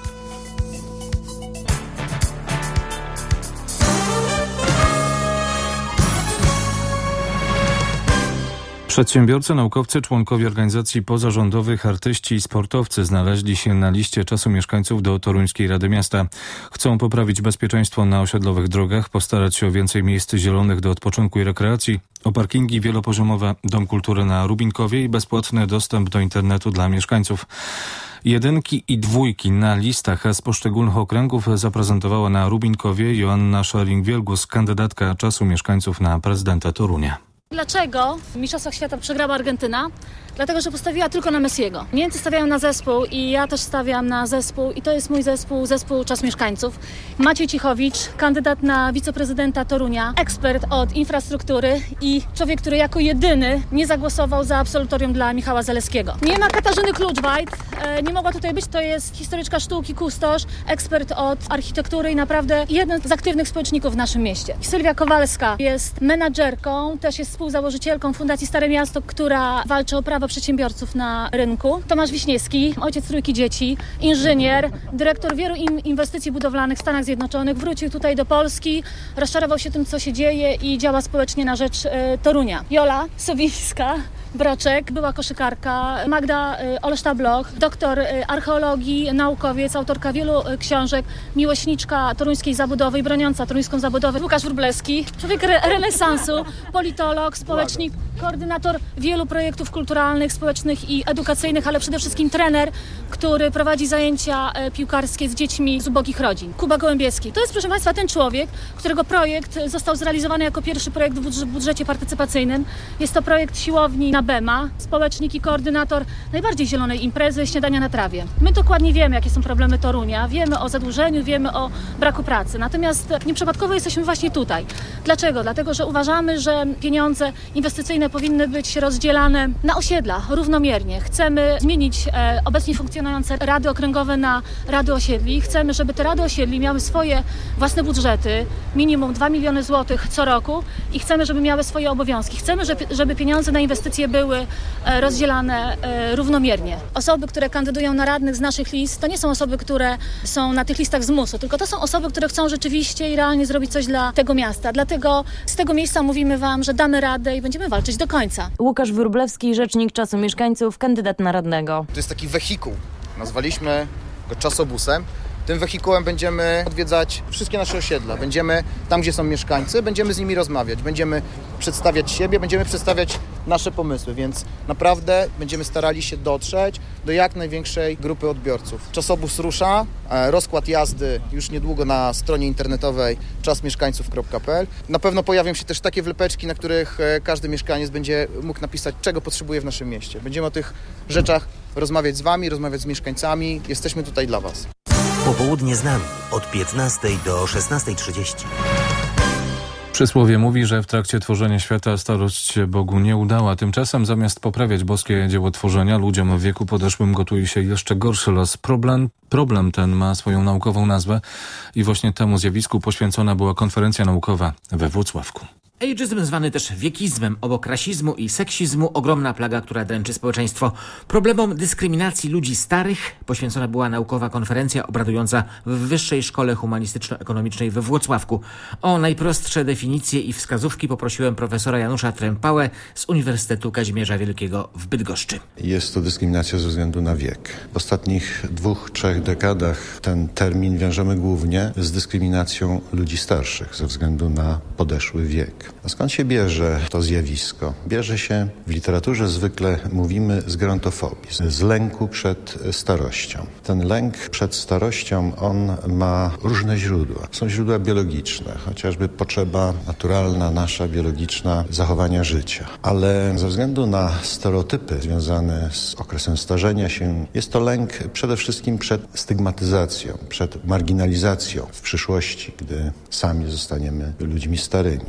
Przedsiębiorcy, naukowcy, członkowie organizacji pozarządowych, artyści i sportowcy znaleźli się na liście Czasu Mieszkańców do Toruńskiej Rady Miasta. Chcą poprawić bezpieczeństwo na osiedlowych drogach, postarać się o więcej miejsc zielonych do odpoczynku i rekreacji, o parkingi wielopoziomowe, dom kultury na Rubinkowie i bezpłatny dostęp do internetu dla mieszkańców. 1 i 2 na listach z poszczególnych okręgów zaprezentowała na Rubinkowie Joanna Szaring-Wielgus, kandydatka Czasu Mieszkańców na prezydenta Torunia. Dlaczego w Mistrzostwach Świata przegrała Argentyna? Dlatego, że postawiła tylko na Messiego. Niemcy stawiają na zespół i ja też stawiam na zespół i to jest mój zespół Czas Mieszkańców. Maciej Cichowicz, kandydat na wiceprezydenta Torunia, ekspert od infrastruktury i człowiek, który jako jedyny nie zagłosował za absolutorium dla Michała Zaleskiego. Nie ma Katarzyny Kluczwajt, nie mogła tutaj być, to jest historyczka sztuki, kustosz, ekspert od architektury i naprawdę jeden z aktywnych społeczników w naszym mieście. Sylwia Kowalska jest menadżerką, też jest współzałożycielką Fundacji Stare Miasto, która walczy o prawa przedsiębiorców na rynku. Tomasz Wiśniewski, ojciec 3 dzieci, inżynier, dyrektor wielu inwestycji budowlanych w Stanach Zjednoczonych, wrócił tutaj do Polski, rozczarował się tym, co się dzieje i działa społecznie na rzecz Torunia. Jola Sowińska-Broczek, była koszykarka, Magda Olszta-Bloch, doktor archeologii, naukowiec, autorka wielu książek, miłośniczka toruńskiej zabudowy i broniąca toruńską zabudowę, Łukasz Wróblewski, człowiek renesansu, politolog, społecznik, koordynator wielu projektów kulturalnych, społecznych i edukacyjnych, ale przede wszystkim trener, który prowadzi zajęcia piłkarskie z dziećmi z ubogich rodzin. Kuba Gołębieski. To jest, proszę Państwa, ten człowiek, którego projekt został zrealizowany jako pierwszy projekt w budżecie partycypacyjnym. Jest to projekt siłowni na Bema, społecznik i koordynator najbardziej zielonej imprezy Śniadania na trawie. My dokładnie wiemy, jakie są problemy Torunia, wiemy o zadłużeniu, wiemy o braku pracy. Natomiast nieprzypadkowo jesteśmy właśnie tutaj. Dlaczego? Dlatego, że uważamy, że pieniądze inwestycyjne powinny być rozdzielane na osiedla równomiernie. Chcemy zmienić obecnie funkcjonujące rady okręgowe na rady osiedli. Chcemy, żeby te rady osiedli miały swoje własne budżety, minimum 2 miliony złotych co roku i chcemy, żeby miały swoje obowiązki. Chcemy, żeby pieniądze na inwestycje były rozdzielane równomiernie. Osoby, które kandydują na radnych z naszych list, to nie są osoby, które są na tych listach z musu, tylko to są osoby, które chcą rzeczywiście i realnie zrobić coś dla tego miasta. Dlatego z tego miejsca mówimy Wam, że damy radę i będziemy walczyć do końca. Łukasz Wróblewski, rzecznik Czasu Mieszkańców, kandydat na radnego. To jest taki wehikuł. Nazwaliśmy go czasobusem. Tym wehikułem będziemy odwiedzać wszystkie nasze osiedla. Będziemy tam, gdzie są mieszkańcy, będziemy z nimi rozmawiać. Będziemy przedstawiać siebie, będziemy przedstawiać nasze pomysły, więc naprawdę będziemy starali się dotrzeć do jak największej grupy odbiorców. Czasobus rusza, rozkład jazdy już niedługo na stronie internetowej czasmieszkańców.pl. Na pewno pojawią się też takie wlepeczki, na których każdy mieszkaniec będzie mógł napisać, czego potrzebuje w naszym mieście. Będziemy o tych rzeczach rozmawiać z Wami, rozmawiać z mieszkańcami. Jesteśmy tutaj dla Was. Popołudnie z nami od 15 do 16:30. Przysłowie mówi, że w trakcie tworzenia świata starość się Bogu nie udała. Tymczasem zamiast poprawiać boskie dzieło tworzenia, ludziom w wieku podeszłym gotuje się jeszcze gorszy los. Problem ten ma swoją naukową nazwę i właśnie temu zjawisku poświęcona była konferencja naukowa we Włocławku. Ageizm, zwany też wiekizmem, obok rasizmu i seksizmu, ogromna plaga, która dręczy społeczeństwo. Problemom dyskryminacji ludzi starych poświęcona była naukowa konferencja obradująca w Wyższej Szkole Humanistyczno-Ekonomicznej we Włocławku. O najprostsze definicje i wskazówki poprosiłem profesora Janusza Trempałę z Uniwersytetu Kazimierza Wielkiego w Bydgoszczy. Jest to dyskryminacja ze względu na wiek. W ostatnich 2-3 dekadach ten termin wiążemy głównie z dyskryminacją ludzi starszych ze względu na podeszły wiek. A skąd się bierze to zjawisko? Bierze się, w literaturze zwykle mówimy, z gerontofobii, z lęku przed starością. Ten lęk przed starością, on ma różne źródła. Są źródła biologiczne, chociażby potrzeba naturalna, nasza, biologiczna zachowania życia. Ale ze względu na stereotypy związane z okresem starzenia się, jest to lęk przede wszystkim przed stygmatyzacją, przed marginalizacją w przyszłości, gdy sami zostaniemy ludźmi starymi. Ten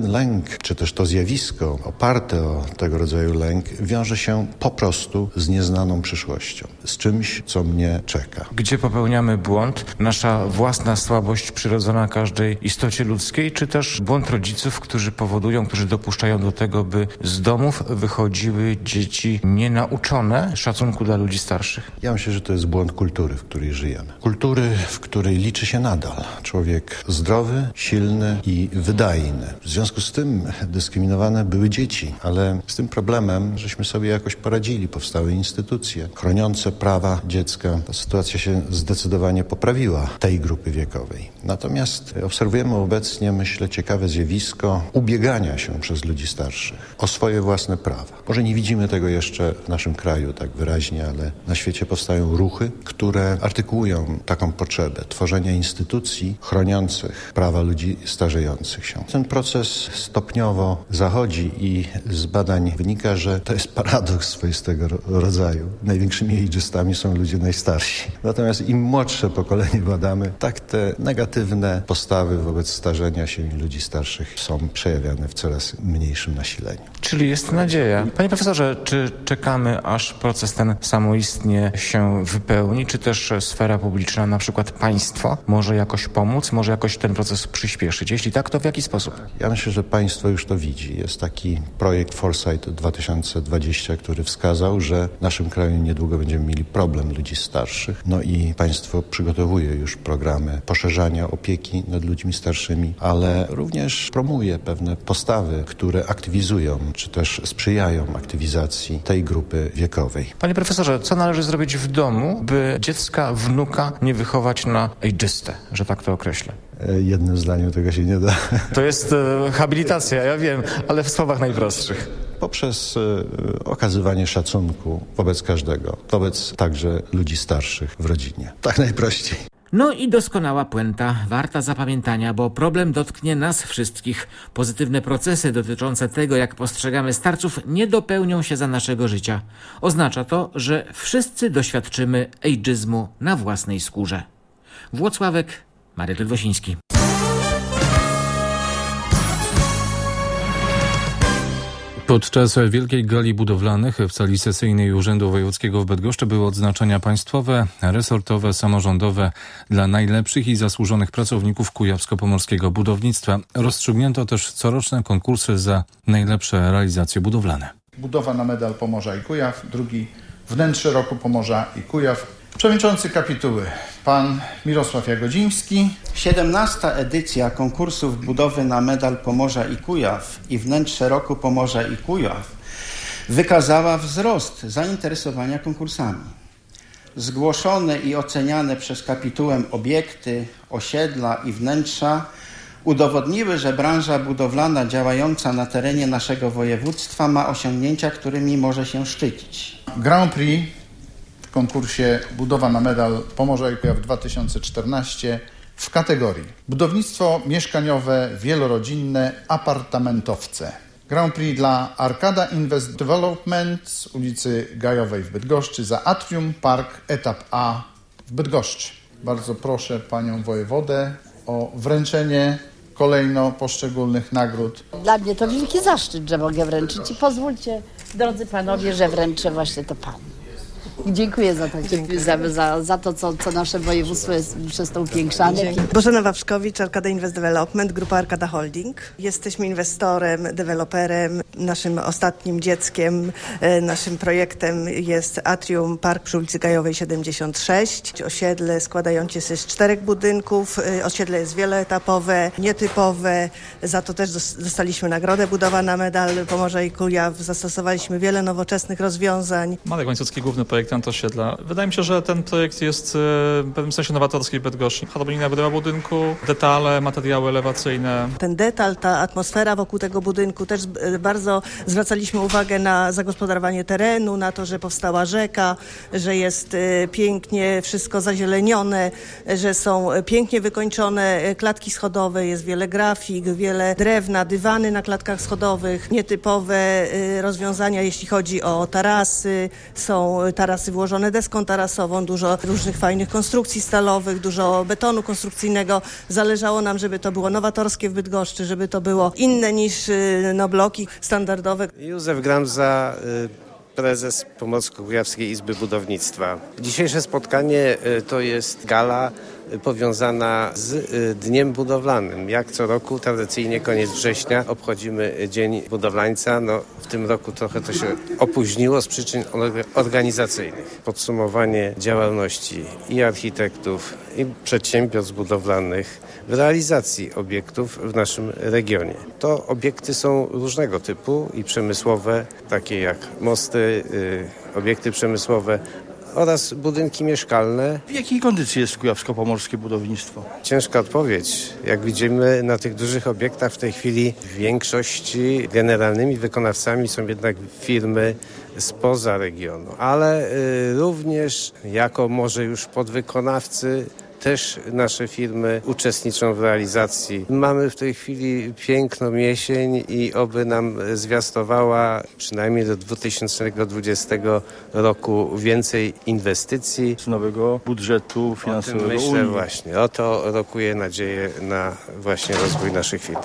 ten lęk, czy też to zjawisko oparte o tego rodzaju lęk wiąże się po prostu z nieznaną przyszłością, z czymś, co mnie czeka. Gdzie popełniamy błąd? Nasza własna słabość przyrodzona każdej istocie ludzkiej, czy też błąd rodziców, którzy dopuszczają do tego, by z domów wychodziły dzieci nienauczone szacunku dla ludzi starszych? Ja myślę, że to jest błąd kultury, w której żyjemy. Kultury, w której liczy się nadal człowiek zdrowy, silny i wydajny. W związku z tym dyskryminowane były dzieci, ale z tym problemem żeśmy sobie jakoś poradzili. Powstały instytucje chroniące prawa dziecka. Ta sytuacja się zdecydowanie poprawiła tej grupy wiekowej. Natomiast obserwujemy obecnie, myślę, ciekawe zjawisko ubiegania się przez ludzi starszych o swoje własne prawa. Może nie widzimy tego jeszcze w naszym kraju tak wyraźnie, ale na świecie powstają ruchy, które artykułują taką potrzebę tworzenia instytucji chroniących prawa ludzi starzejących się. Ten proces stopniowo zachodzi i z badań wynika, że to jest paradoks swoistego rodzaju. Największymi ageistami są ludzie najstarsi. Natomiast im młodsze pokolenie badamy, tak te negatywne postawy wobec starzenia się ludzi starszych są przejawiane w coraz mniejszym nasileniu. Czyli jest nadzieja. Panie profesorze, czy czekamy, aż proces ten samoistnie się wypełni, czy też sfera publiczna, na przykład państwo, może jakoś pomóc, może jakoś ten proces przyspieszyć? Jeśli tak, to w jaki sposób? Ja myślę, że państwo już to widzi. Jest taki projekt Foresight 2020, który wskazał, że w naszym kraju niedługo będziemy mieli problem ludzi starszych. No i państwo przygotowuje już programy poszerzania opieki nad ludźmi starszymi, ale również promuje pewne postawy, które aktywizują, czy też sprzyjają aktywizacji tej grupy wiekowej. Panie profesorze, co należy zrobić w domu, by dziecka, wnuka nie wychować na ageistę, że tak to określę? Jednym zdaniem tego się nie da. To jest habilitacja, ja wiem, ale w słowach najprostszych. Poprzez okazywanie szacunku wobec każdego, wobec także ludzi starszych w rodzinie. Tak najprościej. No i doskonała puenta, warta zapamiętania, bo problem dotknie nas wszystkich. Pozytywne procesy dotyczące tego, jak postrzegamy starców, nie dopełnią się za naszego życia. Oznacza to, że wszyscy doświadczymy ageizmu na własnej skórze. Włocławek, Marek Ledwosiński. Podczas Wielkiej Gali Budowlanych w sali sesyjnej Urzędu Wojewódzkiego w Bydgoszczy były odznaczenia państwowe, resortowe, samorządowe dla najlepszych i zasłużonych pracowników kujawsko-pomorskiego budownictwa. Rozstrzygnięto też coroczne konkursy za najlepsze realizacje budowlane. Budowa na medal Pomorza i Kujaw, drugi wnętrze roku Pomorza i Kujaw. Przewodniczący kapituły, pan Mirosław Jagodziński. 17. edycja konkursów budowy na medal Pomorza i Kujaw i wnętrze roku Pomorza i Kujaw wykazała wzrost zainteresowania konkursami. Zgłoszone i oceniane przez kapitułę obiekty, osiedla i wnętrza udowodniły, że branża budowlana działająca na terenie naszego województwa ma osiągnięcia, którymi może się szczycić. Grand Prix w konkursie Budowa na medal Pomorza i Kujaw 2014 w kategorii budownictwo mieszkaniowe, wielorodzinne, apartamentowce. Grand Prix dla Arcada Invest Development z ulicy Gajowej w Bydgoszczy za Atrium Park Etap A w Bydgoszczy. Bardzo proszę panią wojewodę o wręczenie kolejno poszczególnych nagród. Dla mnie to wielki zaszczyt, że mogę wręczyć i pozwólcie, drodzy panowie, że wręczę właśnie to panu. Dziękuję za to, co nasze województwo jest przez to upiększane. Bożena Wawrzkowicz, Arcada Invest Development, grupa Arcada Holding. Jesteśmy inwestorem, deweloperem. Naszym ostatnim dzieckiem, naszym projektem jest Atrium Park przy ulicy Gajowej 76. Osiedle składające się z 4 budynków. Osiedle jest wieloetapowe, nietypowe. Za to też dostaliśmy nagrodę Budowa na medal Pomorza i Kujaw. Zastosowaliśmy wiele nowoczesnych rozwiązań. Marek Łańcucki, główny projektant osiedla. Wydaje mi się, że ten projekt jest w pewnym sensie nowatorski w Bydgoszczy. Harmonijna budowa budynku, detale, materiały elewacyjne. Ten detal, ta atmosfera wokół tego budynku, też bardzo zwracaliśmy uwagę na zagospodarowanie terenu, na to, że powstała rzeka, że jest pięknie wszystko zazielenione, że są pięknie wykończone klatki schodowe, jest wiele grafik, wiele drewna, dywany na klatkach schodowych, nietypowe rozwiązania, jeśli chodzi o tarasy, są tarasy tarasy włożone deską tarasową, dużo różnych fajnych konstrukcji stalowych, dużo betonu konstrukcyjnego. Zależało nam, żeby to było nowatorskie w Bydgoszczy, żeby to było inne niż bloki standardowe. Józef Gramza, prezes Pomorsko-Kujawskiej Izby Budownictwa. Dzisiejsze spotkanie to jest gala powiązana z Dniem Budowlanym. Jak co roku, tradycyjnie koniec września obchodzimy Dzień Budowlańca. W tym roku trochę to się opóźniło z przyczyn organizacyjnych. Podsumowanie działalności i architektów, i przedsiębiorstw budowlanych w realizacji obiektów w naszym regionie. To obiekty są różnego typu i przemysłowe, takie jak mosty, obiekty przemysłowe, oraz budynki mieszkalne. W jakiej kondycji jest kujawsko-pomorskie budownictwo? Ciężka odpowiedź. Jak widzimy, na tych dużych obiektach w tej chwili w większości generalnymi wykonawcami są jednak firmy spoza regionu, ale również jako może już podwykonawcy też nasze firmy uczestniczą w realizacji. Mamy w tej chwili piękną jesień i oby nam zwiastowała przynajmniej do 2020 roku więcej inwestycji. Z nowego budżetu finansowego Unii. Myślę Unii. właśnie. Oto rokuje nadzieję na właśnie rozwój naszych firm.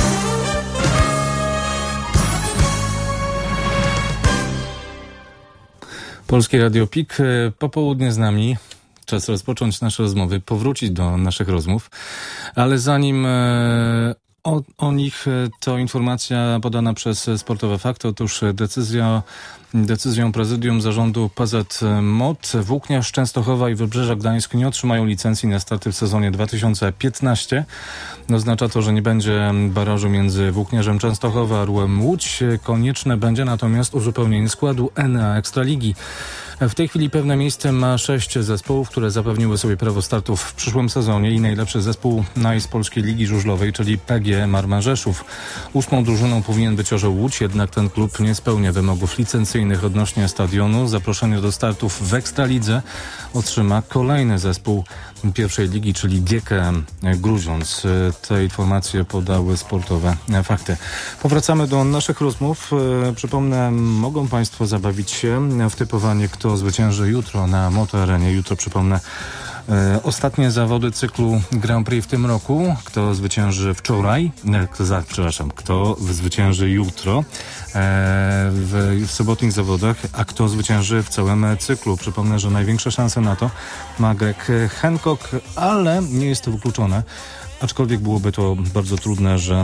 Polskie Radio PIK, popołudnie z nami. Czas rozpocząć nasze rozmowy, powrócić do naszych rozmów, ale zanim o nich, to informacja podana przez Sportowe Fakty. Otóż decyzją Prezydium Zarządu PZ MOT Włókniarz Częstochowa i Wybrzeża Gdańsk nie otrzymają licencji na starty w sezonie 2015. Oznacza to, że nie będzie barażu między Włókniarzem Częstochowa a Orłem Łódź. Konieczne będzie natomiast uzupełnienie składu Enea Ekstraligi. W tej chwili pewne miejsce ma 6 zespołów, które zapewniły sobie prawo startów w przyszłym sezonie i najlepszy zespół z Polskiej Ligi Żużlowej, czyli PGE Marma Rzeszów. 8. drużyną powinien być Orzeł Łódź, jednak ten klub nie spełnia wymogów licencyjnych odnośnie stadionu. Zaproszenie do startów w Ekstralidze otrzyma kolejny zespół pierwszej ligi, czyli GKM Grudziądz. Te informacje podały Sportowe Fakty. Powracamy do naszych rozmów. Przypomnę, mogą Państwo zabawić się w typowanie, kto zwycięży jutro na Motoarenie. Jutro, przypomnę, ostatnie zawody cyklu Grand Prix w tym roku. Kto zwycięży wczoraj, kto zwycięży jutro w sobotnich zawodach, a kto zwycięży w całym cyklu. Przypomnę, że największe szanse na to ma Greg Hancock, ale nie jest to wykluczone, aczkolwiek byłoby to bardzo trudne, że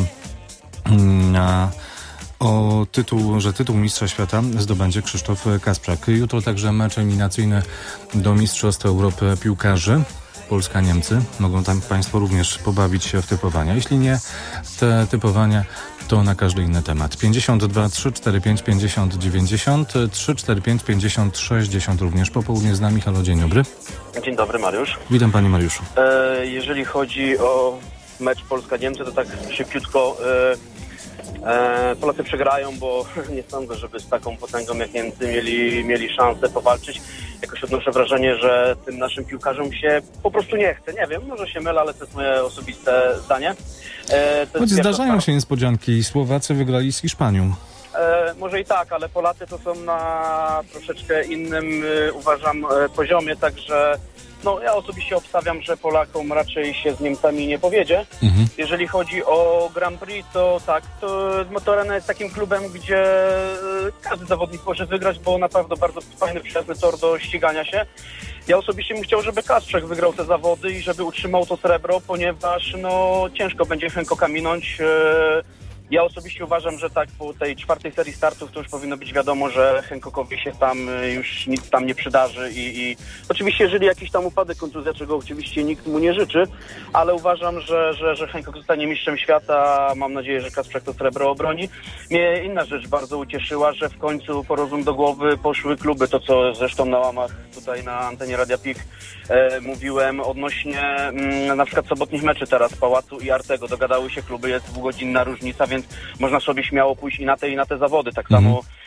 tytuł mistrza świata zdobędzie Krzysztof Kasprzak. Jutro także mecz eliminacyjny do Mistrzostw Europy piłkarzy. Polska-Niemcy. Mogą tam Państwo również pobawić się w typowania. Jeśli nie te typowania, to na każdy inny temat. 52 345 50 90 345 50 60 również. Popołudnie z nami. Halo, dzień dobry. Dzień dobry, Mariusz. Witam, panie Mariuszu. Jeżeli chodzi o mecz Polska-Niemcy, to tak szybciutko Polacy przegrają, bo nie sądzę, żeby z taką potęgą jak Niemcy mieli szansę powalczyć. Jakoś odnoszę wrażenie, że tym naszym piłkarzom się po prostu nie chce. Nie wiem, może się mylę, ale to jest moje osobiste zdanie. Choć zdarzają się niespodzianki. Słowacy wygrali z Hiszpanią. Może i tak, ale Polacy to są na troszeczkę innym, uważam, poziomie, także ja osobiście obstawiam, że Polakom raczej się z Niemcami nie powiedzie. Jeżeli chodzi o Grand Prix, to tak, to Motorarena jest takim klubem, gdzie każdy zawodnik może wygrać, bo naprawdę bardzo fajny, przyjazny tor do ścigania się. Ja osobiście bym chciał, żeby Kasprzak wygrał te zawody i żeby utrzymał to srebro, ponieważ ciężko będzie Hancocka minąć. Ja osobiście uważam, że tak po tej 4. serii startów to już powinno być wiadomo, że Hancockowi się tam już nic tam nie przydarzy i oczywiście jeżeli jakiś tam upadek, kontuzja, czego oczywiście nikt mu nie życzy, ale uważam, że Hancock zostanie mistrzem świata. Mam nadzieję, że Kasprzak to srebro obroni. Mnie inna rzecz bardzo ucieszyła, że w końcu po rozum do głowy poszły kluby, to co zresztą na łamach tutaj na antenie Radia PIK mówiłem odnośnie na przykład sobotnich meczy teraz Pałacu i Artego. Dogadały się kluby, jest dwugodzinna różnica, więc można sobie śmiało pójść i na te zawody. Tak samo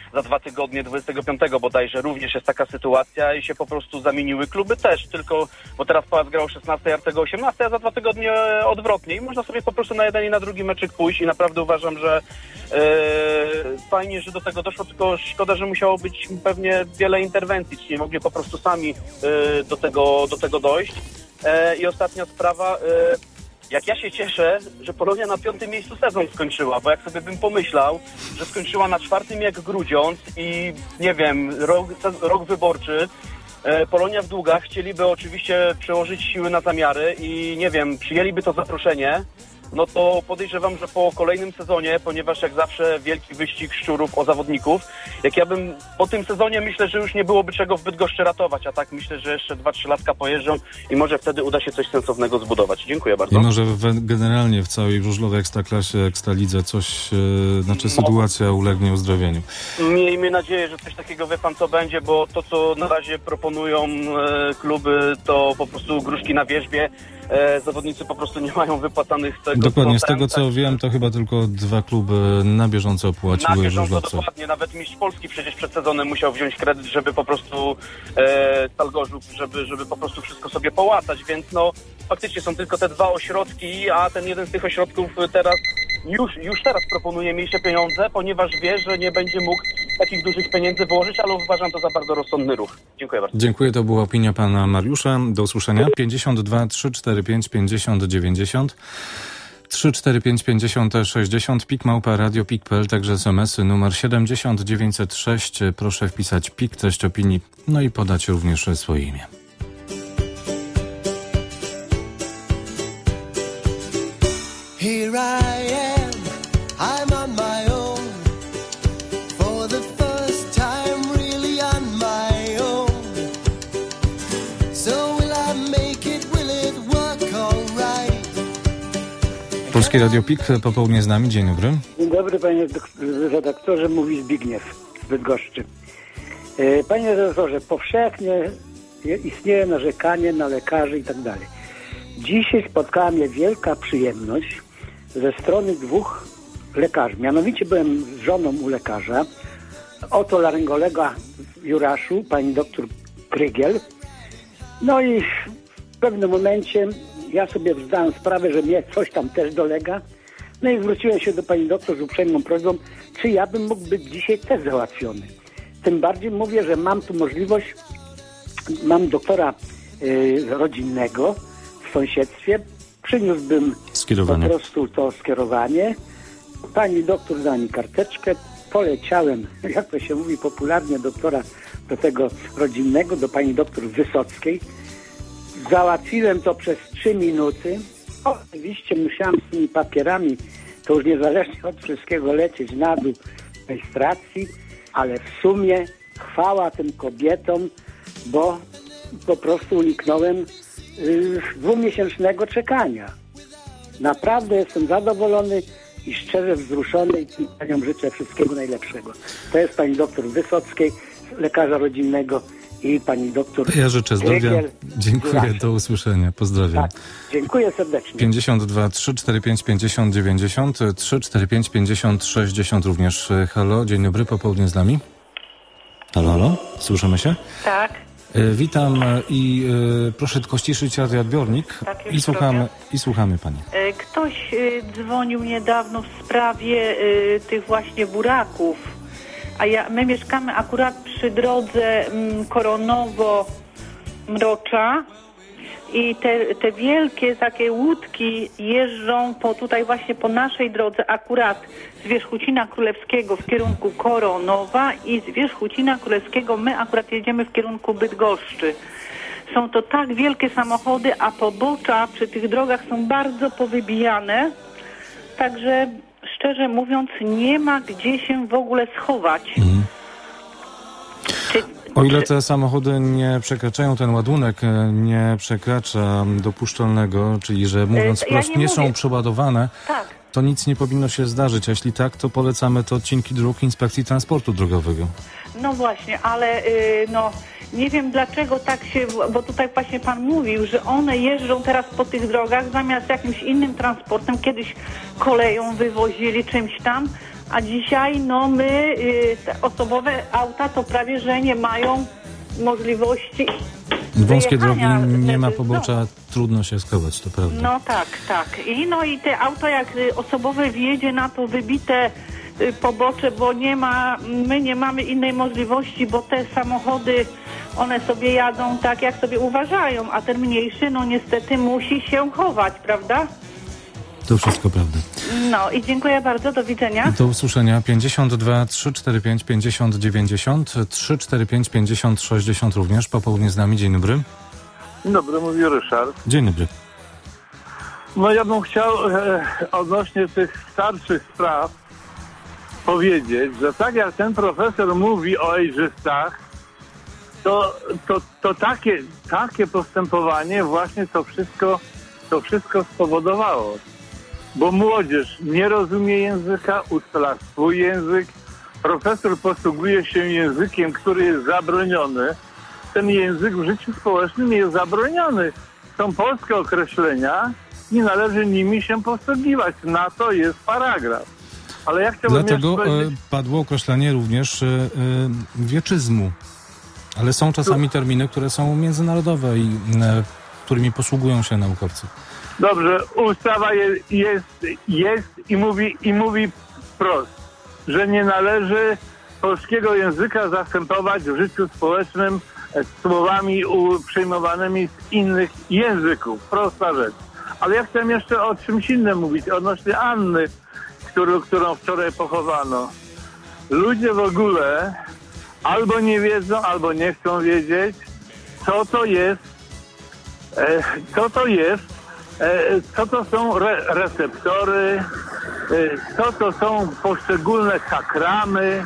za 2 tygodnie, 25 bodajże, również jest taka sytuacja i się po prostu zamieniły kluby też, tylko, bo teraz Pałac grał o 16, Artego o 18, a za 2 tygodnie odwrotnie i można sobie po prostu na jeden i na drugi meczyk pójść i naprawdę uważam, że fajnie, że do tego doszło, tylko szkoda, że musiało być pewnie wiele interwencji, czy nie mogli po prostu sami do tego dojść. I ostatnia sprawa, jak ja się cieszę, że Polonia na 5. miejscu sezon skończyła, bo jak sobie bym pomyślał, że skończyła na 4. jak Grudziądz i nie wiem, rok wyborczy, Polonia w długach, chcieliby oczywiście przełożyć siły na zamiary i nie wiem, przyjęliby to zaproszenie, no to podejrzewam, że po kolejnym sezonie, ponieważ jak zawsze wielki wyścig szczurów o zawodników, jak ja bym po tym sezonie myślę, że już nie byłoby czego w Bydgoszczy ratować, a tak myślę, że jeszcze 2-3 latka pojeżdżą i może wtedy uda się coś sensownego zbudować. Dziękuję bardzo. I może generalnie w całej żużlowej ekstraklasie, ekstralidze coś, sytuacja ulegnie uzdrowieniu. Miejmy nadzieję, że coś takiego wie pan co będzie, bo to co na razie proponują kluby to po prostu gruszki na wierzbie. Zawodnicy po prostu nie mają wypłacanych tego. Dokładnie, z tego co wiem, to chyba tylko 2 kluby na bieżąco opłaciły żużlowców. Dokładnie, nawet mistrz Polski przecież przed sezonem musiał wziąć kredyt, żeby po prostu Stalgorzów, żeby po prostu wszystko sobie połatać, więc no faktycznie są tylko te 2 ośrodki, a ten jeden z tych ośrodków teraz już teraz proponuje mniejsze pieniądze, ponieważ wie, że nie będzie mógł takich dużych pieniędzy wyłożyć, ale uważam to za bardzo rozsądny ruch. Dziękuję bardzo. Dziękuję, to była opinia pana Mariusza. Do usłyszenia. 52 345 50 90 345 50 60 pik@radio.pik.pl, także SMS-y numer 70906. Proszę wpisać pik, treść opinii, no i podać również swoje imię. Here I am, I'm on my own. For the first time, really on my own. So will I make it, will it work alright? Polskie Radio PIK, popołudnie z nami. Dzień dobry. Dzień dobry, panie redaktorze, mówi Zbigniew z Bydgoszczy. Panie redaktorze, powszechnie istnieje narzekanie na lekarzy i tak dalej. Dzisiaj spotkała mnie wielka przyjemność ze strony 2 lekarzy. Mianowicie byłem z żoną u lekarza, otolaryngologa w Juraszu, pani doktor Krygiel. No i w pewnym momencie ja sobie zdałem sprawę, że mnie coś tam też dolega. No i zwróciłem się do pani doktor z uprzejmą prośbą, czy ja bym mógł być dzisiaj też załatwiony. Tym bardziej mówię, że mam tu możliwość, mam doktora rodzinnego w sąsiedztwie, przyniósłbym po prostu to skierowanie. Pani doktor dała mi karteczkę, poleciałem, jak to się mówi popularnie, doktora do tego rodzinnego, do pani doktor Wysockiej. Załatwiłem to przez 3 minuty. Oczywiście musiałem z tymi papierami, to już niezależnie od wszystkiego, lecieć na dół rejestracji, ale w sumie chwała tym kobietom, bo po prostu uniknąłem 2-miesięcznego czekania. Naprawdę jestem zadowolony i szczerze wzruszony i paniom życzę wszystkiego najlepszego. To jest pani doktor Wysockiej, lekarza rodzinnego i pani doktor Ja życzę zdrowia. Krygiel. Dziękuję, do usłyszenia. Pozdrawiam. Tak, dziękuję serdecznie. 52 345 50 90 345 50 60 również. Halo, dzień dobry, popołudnie z nami. Halo, słyszymy się? Tak. Witam i proszę tylko ściszyć radioodbiornik i słuchamy pani. Ktoś dzwonił niedawno w sprawie tych właśnie buraków, a my mieszkamy akurat przy drodze Koronowo-Mrocza i te wielkie takie łódki jeżdżą tutaj właśnie po naszej drodze akurat z Wierzchucina Królewskiego w kierunku Koronowa i z Wierzchucina Królewskiego my akurat jedziemy w kierunku Bydgoszczy. Są to tak wielkie samochody, a pobocza przy tych drogach są bardzo powybijane, także szczerze mówiąc nie ma gdzie się w ogóle schować. O ile te samochody nie przekraczają, ten ładunek nie przekracza dopuszczalnego, czyli że mówiąc wprost nie są przeładowane, to nic nie powinno się zdarzyć. A jeśli tak, to polecamy te odcinki dróg Inspekcji Transportu Drogowego. No właśnie, ale nie wiem dlaczego tak się, bo tutaj właśnie pan mówił, że one jeżdżą teraz po tych drogach zamiast jakimś innym transportem, kiedyś koleją wywozili czymś tam, A dzisiaj my, te osobowe auta to prawie, że nie mają możliwości Wąskie drogi, wyjechania nie ma z pobocza, trudno się skować, to prawda. No tak. I te auto jak osobowe wjedzie na to wybite pobocze, bo my nie mamy innej możliwości, bo te samochody, one sobie jadą tak, jak sobie uważają, a ten mniejszy, niestety musi się chować, prawda? To wszystko prawda. No i dziękuję bardzo, do widzenia. Do usłyszenia. 52 345 50 90 345 50 60 również. Popołudnie z nami. Dzień dobry. Dzień dobry, mówi Ryszard. Dzień dobry. No ja bym chciał odnośnie tych starszych spraw powiedzieć, że tak jak ten profesor mówi o ejżystach, to takie postępowanie właśnie to wszystko spowodowało. Bo młodzież nie rozumie języka, ustala swój język, profesor posługuje się językiem, który jest zabroniony. Ten język w życiu społecznym jest zabroniony. Są polskie określenia i należy nimi się posługiwać. Na to jest paragraf. Ale ja chciałbym Dlatego padło określenie również wieczyzmu. Ale są czasami terminy, które są międzynarodowe i którymi posługują się naukowcy. Dobrze, ustawa jest i mówi wprost, że nie należy polskiego języka zastępować w życiu społecznym słowami przyjmowanymi z innych języków. Prosta rzecz. Ale ja chciałem jeszcze o czymś innym mówić, odnośnie Anny, którą wczoraj pochowano. Ludzie w ogóle albo nie wiedzą, albo nie chcą wiedzieć, co to jest, co to są receptory, co to są poszczególne chakramy,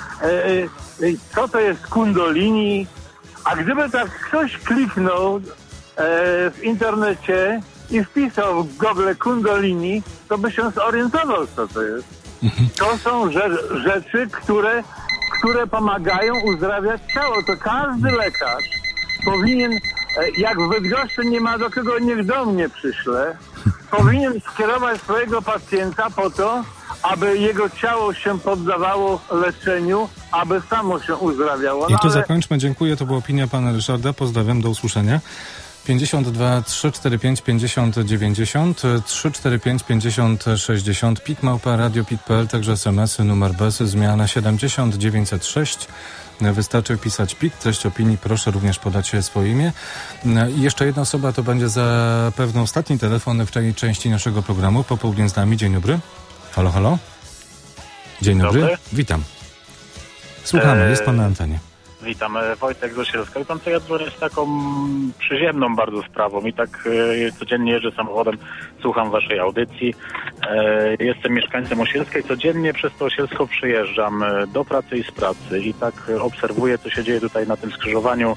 co to jest kundolini. A gdyby tak ktoś kliknął w internecie i wpisał w Google kundolini, to by się zorientował, co to jest. To są rzeczy, które pomagają uzdrawiać ciało. To każdy lekarz powinien, jak w Bydgoszczy nie ma do kogo, niech do mnie przyśle, powinien skierować swojego pacjenta po to, aby jego ciało się poddawało leczeniu, aby samo się uzdrawiało. I tu zakończmy. Dziękuję. To była opinia pana Ryszarda. Pozdrawiam. Do usłyszenia. 52 345 50 90 345 50 60 pik@radiopik.pl, także SMS-y, numer bez zmiana 70 906. Wystarczy wpisać PIK, treść opinii, proszę również podać swoje imię. I jeszcze jedna osoba, to będzie zapewne ostatni telefon w tej części naszego programu. Popołudnie z nami. Dzień dobry. Halo, halo. Dzień dobry. Witam. Słuchamy, jest pan na antenie. Witam, Wojtek z Osielska. I pan co, ja dzwonię z taką przyziemną bardzo sprawą i tak codziennie jeżdżę samochodem, słucham waszej audycji. Jestem mieszkańcem Osielska i codziennie przez to Osielsko przyjeżdżam do pracy i z pracy i tak obserwuję, co się dzieje tutaj na tym skrzyżowaniu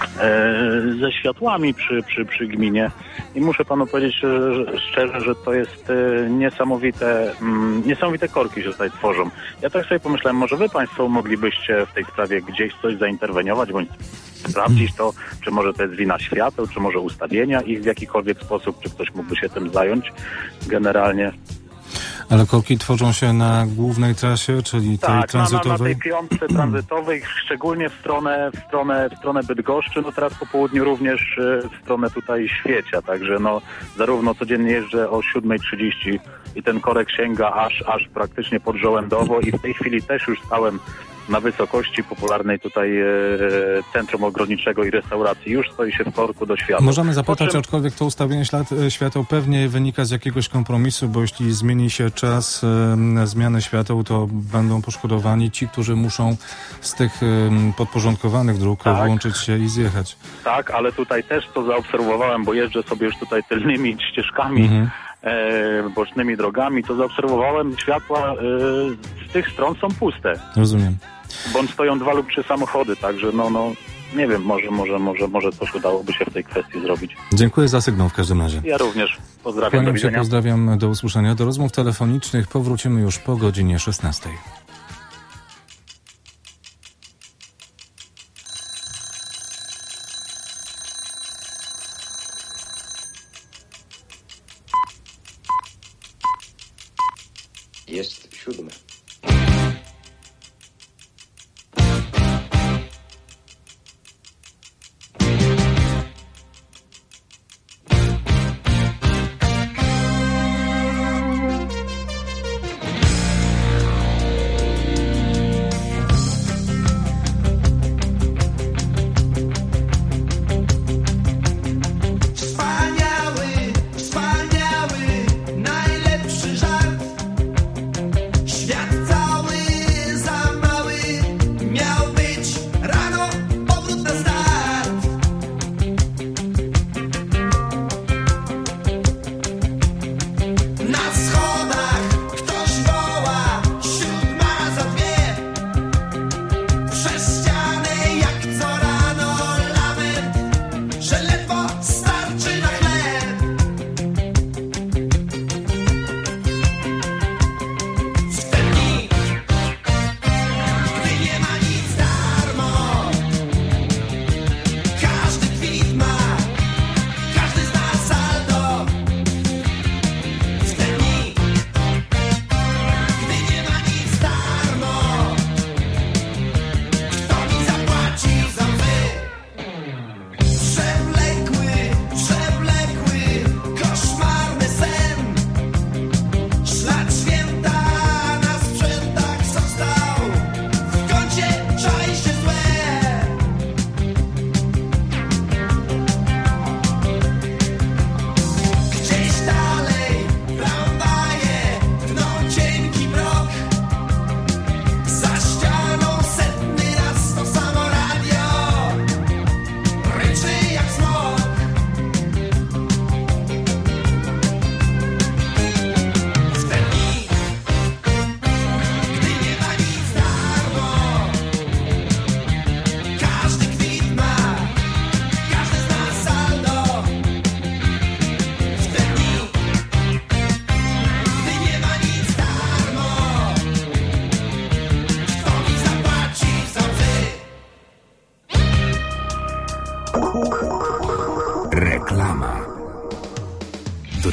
ze światłami przy gminie. I muszę panu powiedzieć szczerze, że to jest niesamowite korki się tutaj tworzą. Ja tak sobie pomyślałem, może wy państwo moglibyście w tej sprawie gdzieś coś zainterweniować, bądź sprawdzić to, czy może to jest wina świateł, czy może ustawienia ich w jakikolwiek sposób, czy ktoś mógłby się tym zająć generalnie. Ale korki tworzą się na głównej trasie, czyli tej tranzytowej? Na tej piątce tranzytowej, szczególnie w stronę Bydgoszczy, no teraz po południu również w stronę tutaj Świecia, także no zarówno codziennie jeżdżę o 7:30 i ten korek sięga aż praktycznie pod Żołędowo i w tej chwili też już stałem na wysokości popularnej tutaj Centrum Ogrodniczego i Restauracji. Już stoi się w korku do światła. Możemy zapytać, aczkolwiek to ustawienie świateł pewnie wynika z jakiegoś kompromisu, bo jeśli zmieni się czas zmiany świateł, to będą poszkodowani ci, którzy muszą z tych podporządkowanych dróg włączyć się i zjechać. Tak, ale tutaj też to zaobserwowałem, bo jeżdżę sobie już tutaj tylnymi ścieżkami, bocznymi drogami, to zaobserwowałem, światła z tych stron są puste. Rozumiem. Bądź stoją 2 lub 3 samochody, także no nie wiem, może coś udałoby się w tej kwestii zrobić. Dziękuję za sygnał w każdym razie. Ja również. Pozdrawiam, do widzenia. Pozdrawiam, do usłyszenia. Do rozmów telefonicznych powrócimy już po godzinie 16. Jest 7.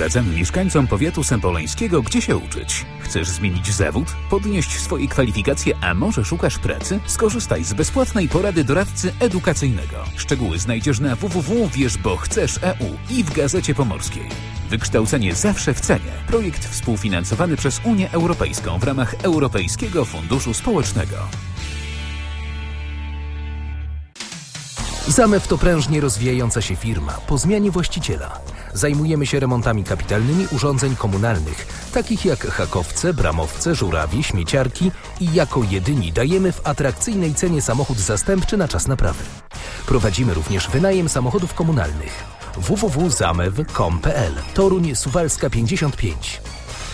Doradzamy mieszkańcom powiatu sępoleńskiego, gdzie się uczyć. Chcesz zmienić zawód? Podnieść swoje kwalifikacje, a może szukasz pracy? Skorzystaj z bezpłatnej porady doradcy edukacyjnego. Szczegóły znajdziesz na www.wierzbochcesz.eu i w Gazecie Pomorskiej. Wykształcenie zawsze w cenie. Projekt współfinansowany przez Unię Europejską w ramach Europejskiego Funduszu Społecznego. Zamew to prężnie rozwijająca się firma po zmianie właściciela. Zajmujemy się remontami kapitalnymi urządzeń komunalnych, takich jak hakowce, bramowce, żurawie, śmieciarki i jako jedyni dajemy w atrakcyjnej cenie samochód zastępczy na czas naprawy. Prowadzimy również wynajem samochodów komunalnych. www.zamew.com.pl Toruń Suwalska 55.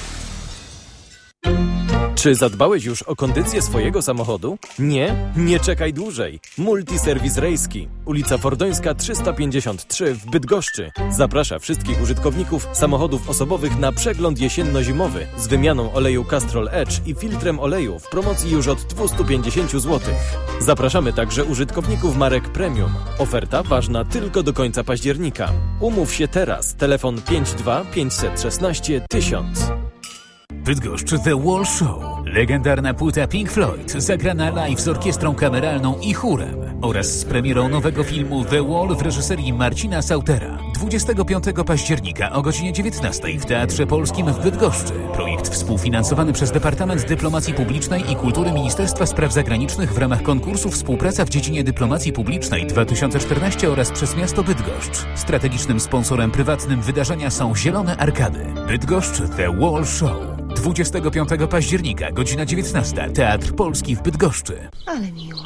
Czy zadbałeś już o kondycję swojego samochodu? Nie? Nie czekaj dłużej. Multiserwis Rejski, ulica Fordońska 353 w Bydgoszczy. Zaprasza wszystkich użytkowników samochodów osobowych na przegląd jesienno-zimowy z wymianą oleju Castrol Edge i filtrem oleju w promocji już od 250 zł. Zapraszamy także użytkowników marek Premium. Oferta ważna tylko do końca października. Umów się teraz. Telefon 52 516 1000. Bydgoszcz The Wall Show. Legendarna płyta Pink Floyd zagrana live z orkiestrą kameralną i chórem oraz z premierą nowego filmu The Wall w reżyserii Marcina Sautera. 25 października o godzinie 19 w Teatrze Polskim w Bydgoszczy. Projekt współfinansowany przez Departament Dyplomacji Publicznej i Kultury Ministerstwa Spraw Zagranicznych w ramach konkursu Współpraca w dziedzinie dyplomacji publicznej 2014 oraz przez miasto Bydgoszcz. Strategicznym sponsorem prywatnym wydarzenia są Zielone Arkady. Bydgoszcz The Wall Show. 25 października, godzina 19. Teatr Polski w Bydgoszczy. Ale miło.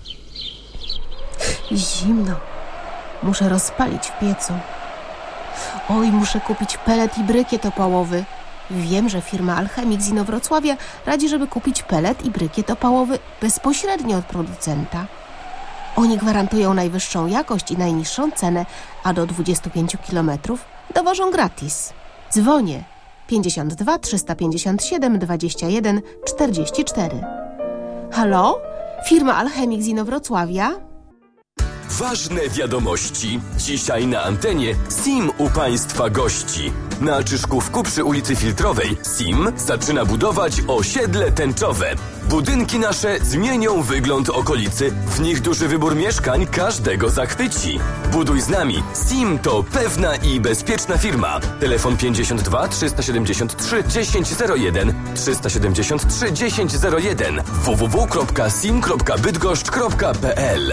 Zimno. Muszę rozpalić w piecu. Oj, muszę kupić pelet i brykiet opałowy. Wiem, że firma Alchemik z Inowrocławia radzi, żeby kupić pelet i brykiet opałowy bezpośrednio od producenta. Oni gwarantują najwyższą jakość i najniższą cenę, a do 25 km dowożą gratis. Dzwonię 52 357 21 44. Halo? Firma Alchemik z Inowrocławia? Ważne wiadomości. Dzisiaj na antenie SIM u Państwa gości. Na Czyszkówku przy ulicy Filtrowej SIM zaczyna budować osiedle tęczowe. Budynki nasze zmienią wygląd okolicy. W nich duży wybór mieszkań każdego zachwyci. Buduj z nami. SIM to pewna i bezpieczna firma. Telefon 52 373 1001 373 1001 www.sim.bydgoszcz.pl.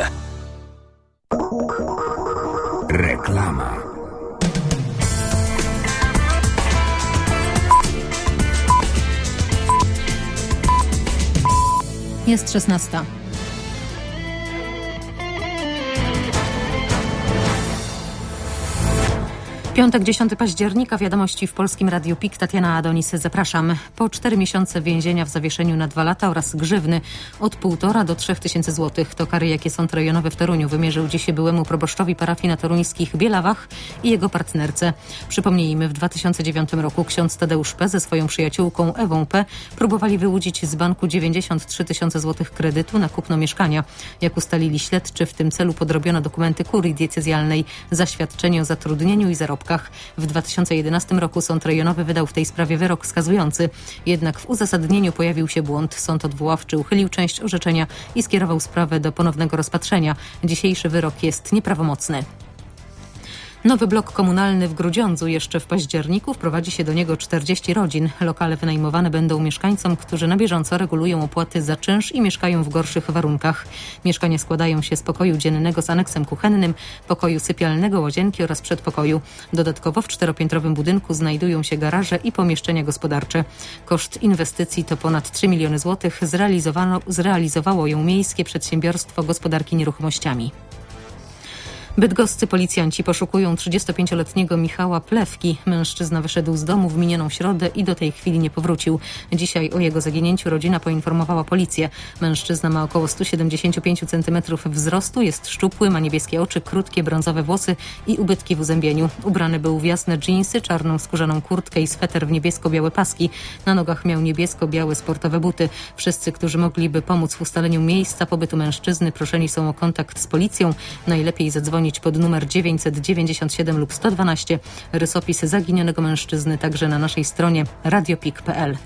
Reklama. Jest 16. Piątek, 10 października, wiadomości w Polskim Radiu PIK. Tatiana Adonis, zapraszam. Po 4 miesiące więzienia w zawieszeniu na 2 lata oraz grzywny od 1,5 do 3 tysięcy złotych. To kary, jakie Sąd Rejonowy w Toruniu wymierzył dziś byłemu proboszczowi parafii na toruńskich Bielawach i jego partnerce. Przypomnijmy, w 2009 roku ksiądz Tadeusz P. ze swoją przyjaciółką Ewą P. próbowali wyłudzić z banku 93 tysiące złotych kredytu na kupno mieszkania. Jak ustalili śledczy, w tym celu podrobiono dokumenty kurii diecezjalnej, zaświadczenie o zatrudnieniu i zarobkach. W 2011 roku Sąd Rejonowy wydał w tej sprawie wyrok skazujący. Jednak w uzasadnieniu pojawił się błąd. Sąd odwoławczy uchylił część orzeczenia i skierował sprawę do ponownego rozpatrzenia. Dzisiejszy wyrok jest nieprawomocny. Nowy blok komunalny w Grudziądzu jeszcze w październiku. Wprowadzi się do niego 40 rodzin. Lokale wynajmowane będą mieszkańcom, którzy na bieżąco regulują opłaty za czynsz i mieszkają w gorszych warunkach. Mieszkania składają się z pokoju dziennego z aneksem kuchennym, pokoju sypialnego, łazienki oraz przedpokoju. Dodatkowo w 4-piętrowym budynku znajdują się garaże i pomieszczenia gospodarcze. Koszt inwestycji to ponad 3 miliony złotych. Zrealizowało ją Miejskie Przedsiębiorstwo Gospodarki Nieruchomościami. Bydgoscy policjanci poszukują 35-letniego Michała Plewki. Mężczyzna wyszedł z domu w minioną środę i do tej chwili nie powrócił. Dzisiaj o jego zaginięciu rodzina poinformowała policję. Mężczyzna ma około 175 cm wzrostu, jest szczupły, ma niebieskie oczy, krótkie brązowe włosy i ubytki w uzębieniu. Ubrany był w jasne dżinsy, czarną skórzaną kurtkę i sweter w niebiesko-białe paski. Na nogach miał niebiesko-białe sportowe buty. Wszyscy, którzy mogliby pomóc w ustaleniu miejsca pobytu mężczyzny, proszeni są o kontakt z policją. Najlepiej zadzwonić zadzwonić pod numer 997 lub 112. Rysopis zaginionego mężczyzny także na naszej stronie radiopik.pl.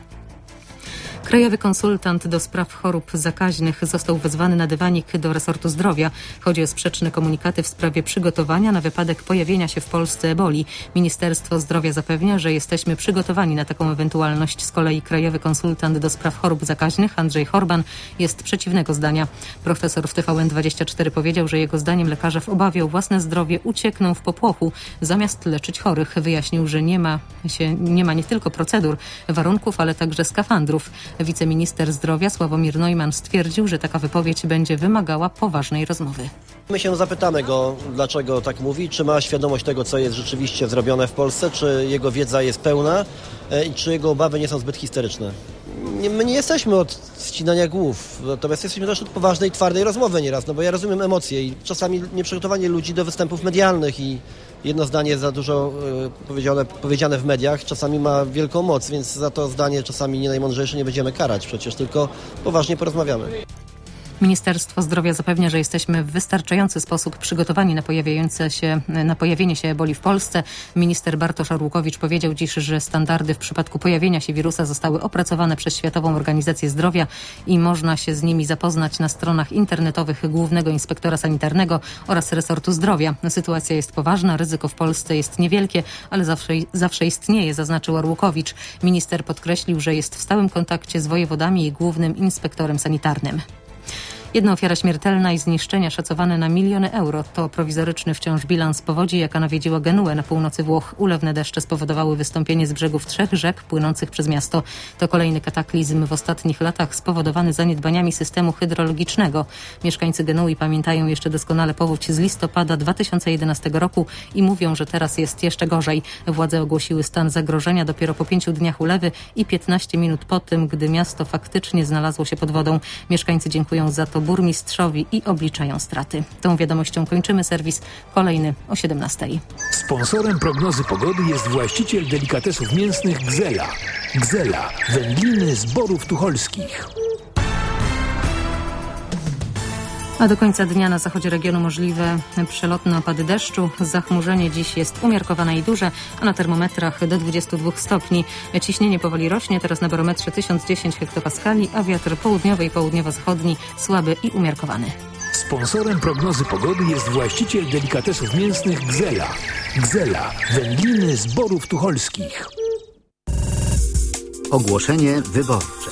Krajowy konsultant do spraw chorób zakaźnych został wezwany na dywanik do resortu zdrowia. Chodzi o sprzeczne komunikaty w sprawie przygotowania na wypadek pojawienia się w Polsce eboli. Ministerstwo Zdrowia zapewnia, że jesteśmy przygotowani na taką ewentualność. Z kolei krajowy konsultant do spraw chorób zakaźnych Andrzej Horban jest przeciwnego zdania. Profesor w TVN24 powiedział, że jego zdaniem lekarze w obawie o własne zdrowie uciekną w popłochu zamiast leczyć chorych. Wyjaśnił, że nie ma nie tylko procedur, warunków, ale także skafandrów. Wiceminister zdrowia Sławomir Neumann stwierdził, że taka wypowiedź będzie wymagała poważnej rozmowy. My się zapytamy go, dlaczego tak mówi, czy ma świadomość tego, co jest rzeczywiście zrobione w Polsce, czy jego wiedza jest pełna i czy jego obawy nie są zbyt historyczne. My nie jesteśmy od ścinania głów, natomiast jesteśmy też od poważnej, twardej rozmowy nieraz, bo ja rozumiem emocje i czasami nieprzygotowanie ludzi do występów medialnych i jedno zdanie za dużo powiedziane w mediach czasami ma wielką moc, więc za to zdanie czasami nie najmądrzejsze nie będziemy karać, przecież tylko poważnie porozmawiamy. Ministerstwo Zdrowia zapewnia, że jesteśmy w wystarczający sposób przygotowani na pojawienie się eboli w Polsce. Minister Bartosz Arłukowicz powiedział dziś, że standardy w przypadku pojawienia się wirusa zostały opracowane przez Światową Organizację Zdrowia i można się z nimi zapoznać na stronach internetowych Głównego Inspektora Sanitarnego oraz Resortu Zdrowia. Sytuacja jest poważna, ryzyko w Polsce jest niewielkie, ale zawsze istnieje, zaznaczył Arłukowicz. Minister podkreślił, że jest w stałym kontakcie z wojewodami i Głównym Inspektorem Sanitarnym. Jedna ofiara śmiertelna i zniszczenia szacowane na miliony euro. To prowizoryczny wciąż bilans powodzi, jaka nawiedziła Genuę na północy Włoch. Ulewne deszcze spowodowały wystąpienie z brzegów 3 rzek płynących przez miasto. To kolejny kataklizm w ostatnich latach spowodowany zaniedbaniami systemu hydrologicznego. Mieszkańcy Genui pamiętają jeszcze doskonale powódź z listopada 2011 roku i mówią, że teraz jest jeszcze gorzej. Władze ogłosiły stan zagrożenia dopiero po 5 dniach ulewy i 15 minut po tym, gdy miasto faktycznie znalazło się pod wodą. Mieszkańcy dziękują za to burmistrzowi i obliczają straty. Tą wiadomością kończymy serwis, kolejny o 17:00. Sponsorem prognozy pogody jest właściciel delikatesów mięsnych Gzela. Gzela, wędliny z Borów Tucholskich. A do końca dnia na zachodzie regionu możliwe przelotne opady deszczu. Zachmurzenie dziś jest umiarkowane i duże, a na termometrach do 22 stopni. Ciśnienie powoli rośnie, teraz na barometrze 1010 hektopaskali, a wiatr południowy i południowo-zachodni słaby i umiarkowany. Sponsorem prognozy pogody jest właściciel delikatesów mięsnych Gzela. Gzela, wędliny z Borów Tucholskich. Ogłoszenie wyborcze.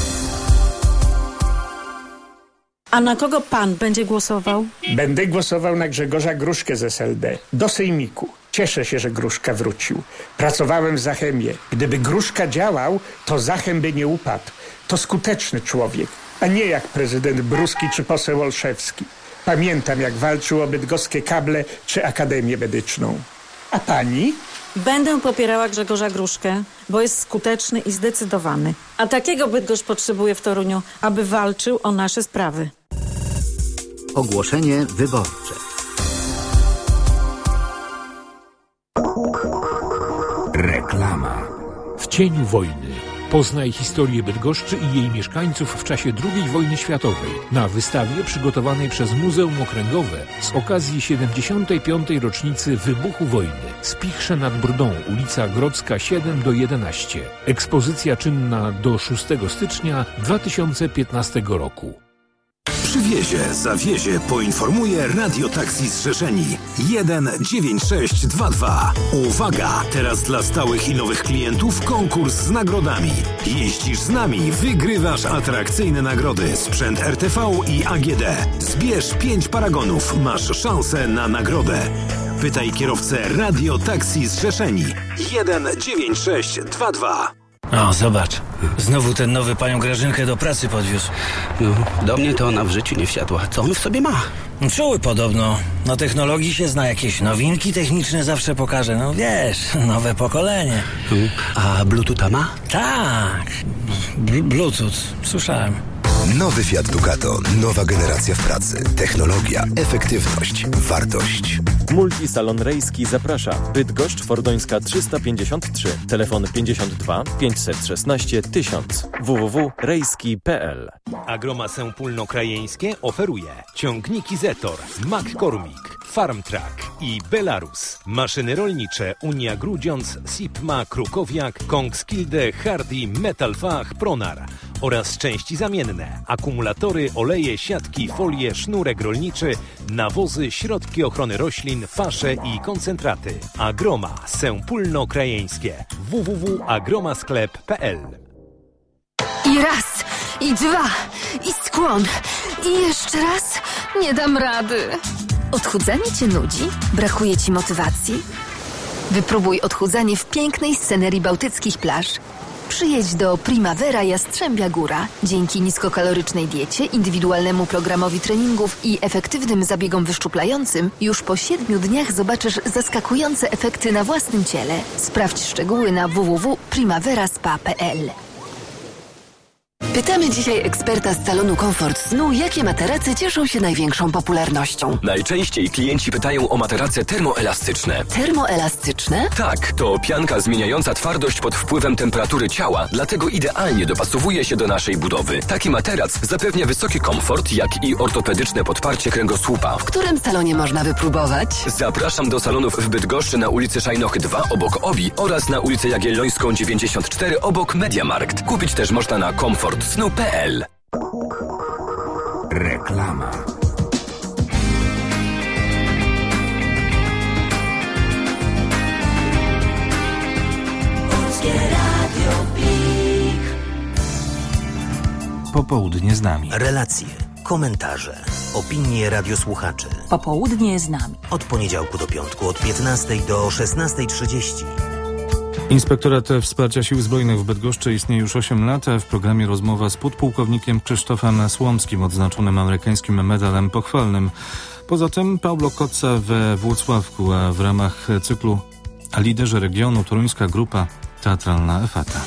A na kogo pan będzie głosował? Będę głosował na Grzegorza Gruszkę z SLD. Do sejmiku. Cieszę się, że Gruszka wrócił. Pracowałem w Zachemie. Gdyby Gruszka działał, to Zachem by nie upadł. To skuteczny człowiek, a nie jak prezydent Bruski czy poseł Olszewski. Pamiętam, jak walczył o bydgoskie kable czy Akademię Medyczną. A pani? Będę popierała Grzegorza Gruszkę, bo jest skuteczny i zdecydowany. A takiego Bydgoszcz potrzebuje w Toruniu, aby walczył o nasze sprawy. Ogłoszenie wyborcze. Reklama. W cieniu wojny. Poznaj historię Bydgoszczy i jej mieszkańców w czasie II wojny światowej na wystawie przygotowanej przez Muzeum Okręgowe z okazji 75. rocznicy wybuchu wojny. Spichrze nad Brdą, ulica Grodzka 7-11. Ekspozycja czynna do 6 stycznia 2015 roku. Przywiezie, zawiezie, poinformuje Radio Taxi Zrzeszeni 19622. Uwaga! Teraz dla stałych i nowych klientów konkurs z nagrodami. Jeździsz z nami, wygrywasz atrakcyjne nagrody, sprzęt RTV i AGD. Zbierz 5 paragonów, masz szansę na nagrodę. Pytaj kierowcę Radio Taxi Zrzeszeni 19622. O, zobacz. Znowu ten nowy panią Grażynkę do pracy podwiózł. No, do mnie to ona w życiu nie wsiadła. Co on w sobie ma? Czuły podobno. Na technologii się zna, jakieś nowinki techniczne zawsze pokaże. No wiesz, nowe pokolenie. A Bluetootha ma? Tak. Bluetooth. Słyszałem. Nowy Fiat Ducato. Nowa generacja w pracy. Technologia, efektywność, wartość. Multisalon Rejski zaprasza. Bydgoszcz Fordońska 353. Telefon 52 516 1000. www.rejski.pl. Agroma Sępólno-Krajeńskie oferuje ciągniki Zetor, McCormick, Farmtrack i Belarus. Maszyny rolnicze Unia Grudziądz, Sipma, Krukowiak, Kongskilde, Hardy, Metalfach, Pronar oraz części zamienne, akumulatory, oleje, siatki, folie, sznurek rolniczy, nawozy, środki ochrony roślin, pasze i koncentraty. Agroma Sępólno-Krajeńskie. www.agromasklep.pl. I raz, i dwa, i skłon, i jeszcze raz. Nie dam rady. Odchudzanie cię nudzi? Brakuje ci motywacji? Wypróbuj odchudzanie w pięknej scenerii bałtyckich plaż. Przyjedź do Primavera Jastrzębia Góra. Dzięki niskokalorycznej diecie, indywidualnemu programowi treningów i efektywnym zabiegom wyszczuplającym już po 7 dniach zobaczysz zaskakujące efekty na własnym ciele. Sprawdź szczegóły na www.primaveraspa.pl. Pytamy dzisiaj eksperta z salonu Komfort Snu, jakie materace cieszą się największą popularnością. Najczęściej klienci pytają o materace termoelastyczne. Termoelastyczne? Tak, to pianka zmieniająca twardość pod wpływem temperatury ciała, dlatego idealnie dopasowuje się do naszej budowy. Taki materac zapewnia wysoki komfort, jak i ortopedyczne podparcie kręgosłupa. W którym salonie można wypróbować? Zapraszam do salonów w Bydgoszczy na ulicy Szajnochy 2 obok Obi oraz na ulicę Jagiellońską 94 obok Mediamarkt. Kupić też można na komfortsnu.pl. Reklama. Popołudnie z nami. Relacje, komentarze, opinie radiosłuchaczy. Popołudnie z nami. Od poniedziałku do piątku od 15 do 16:30. Inspektorat Wsparcia Sił Zbrojnych w Bydgoszczy istnieje już 8 lat. W programie rozmowa z podpułkownikiem Krzysztofem Słomskim, odznaczonym amerykańskim medalem pochwalnym. Poza tym Paulo Kotza we Włocławku, a w ramach cyklu Liderzy Regionu Toruńska Grupa Teatralna Efata.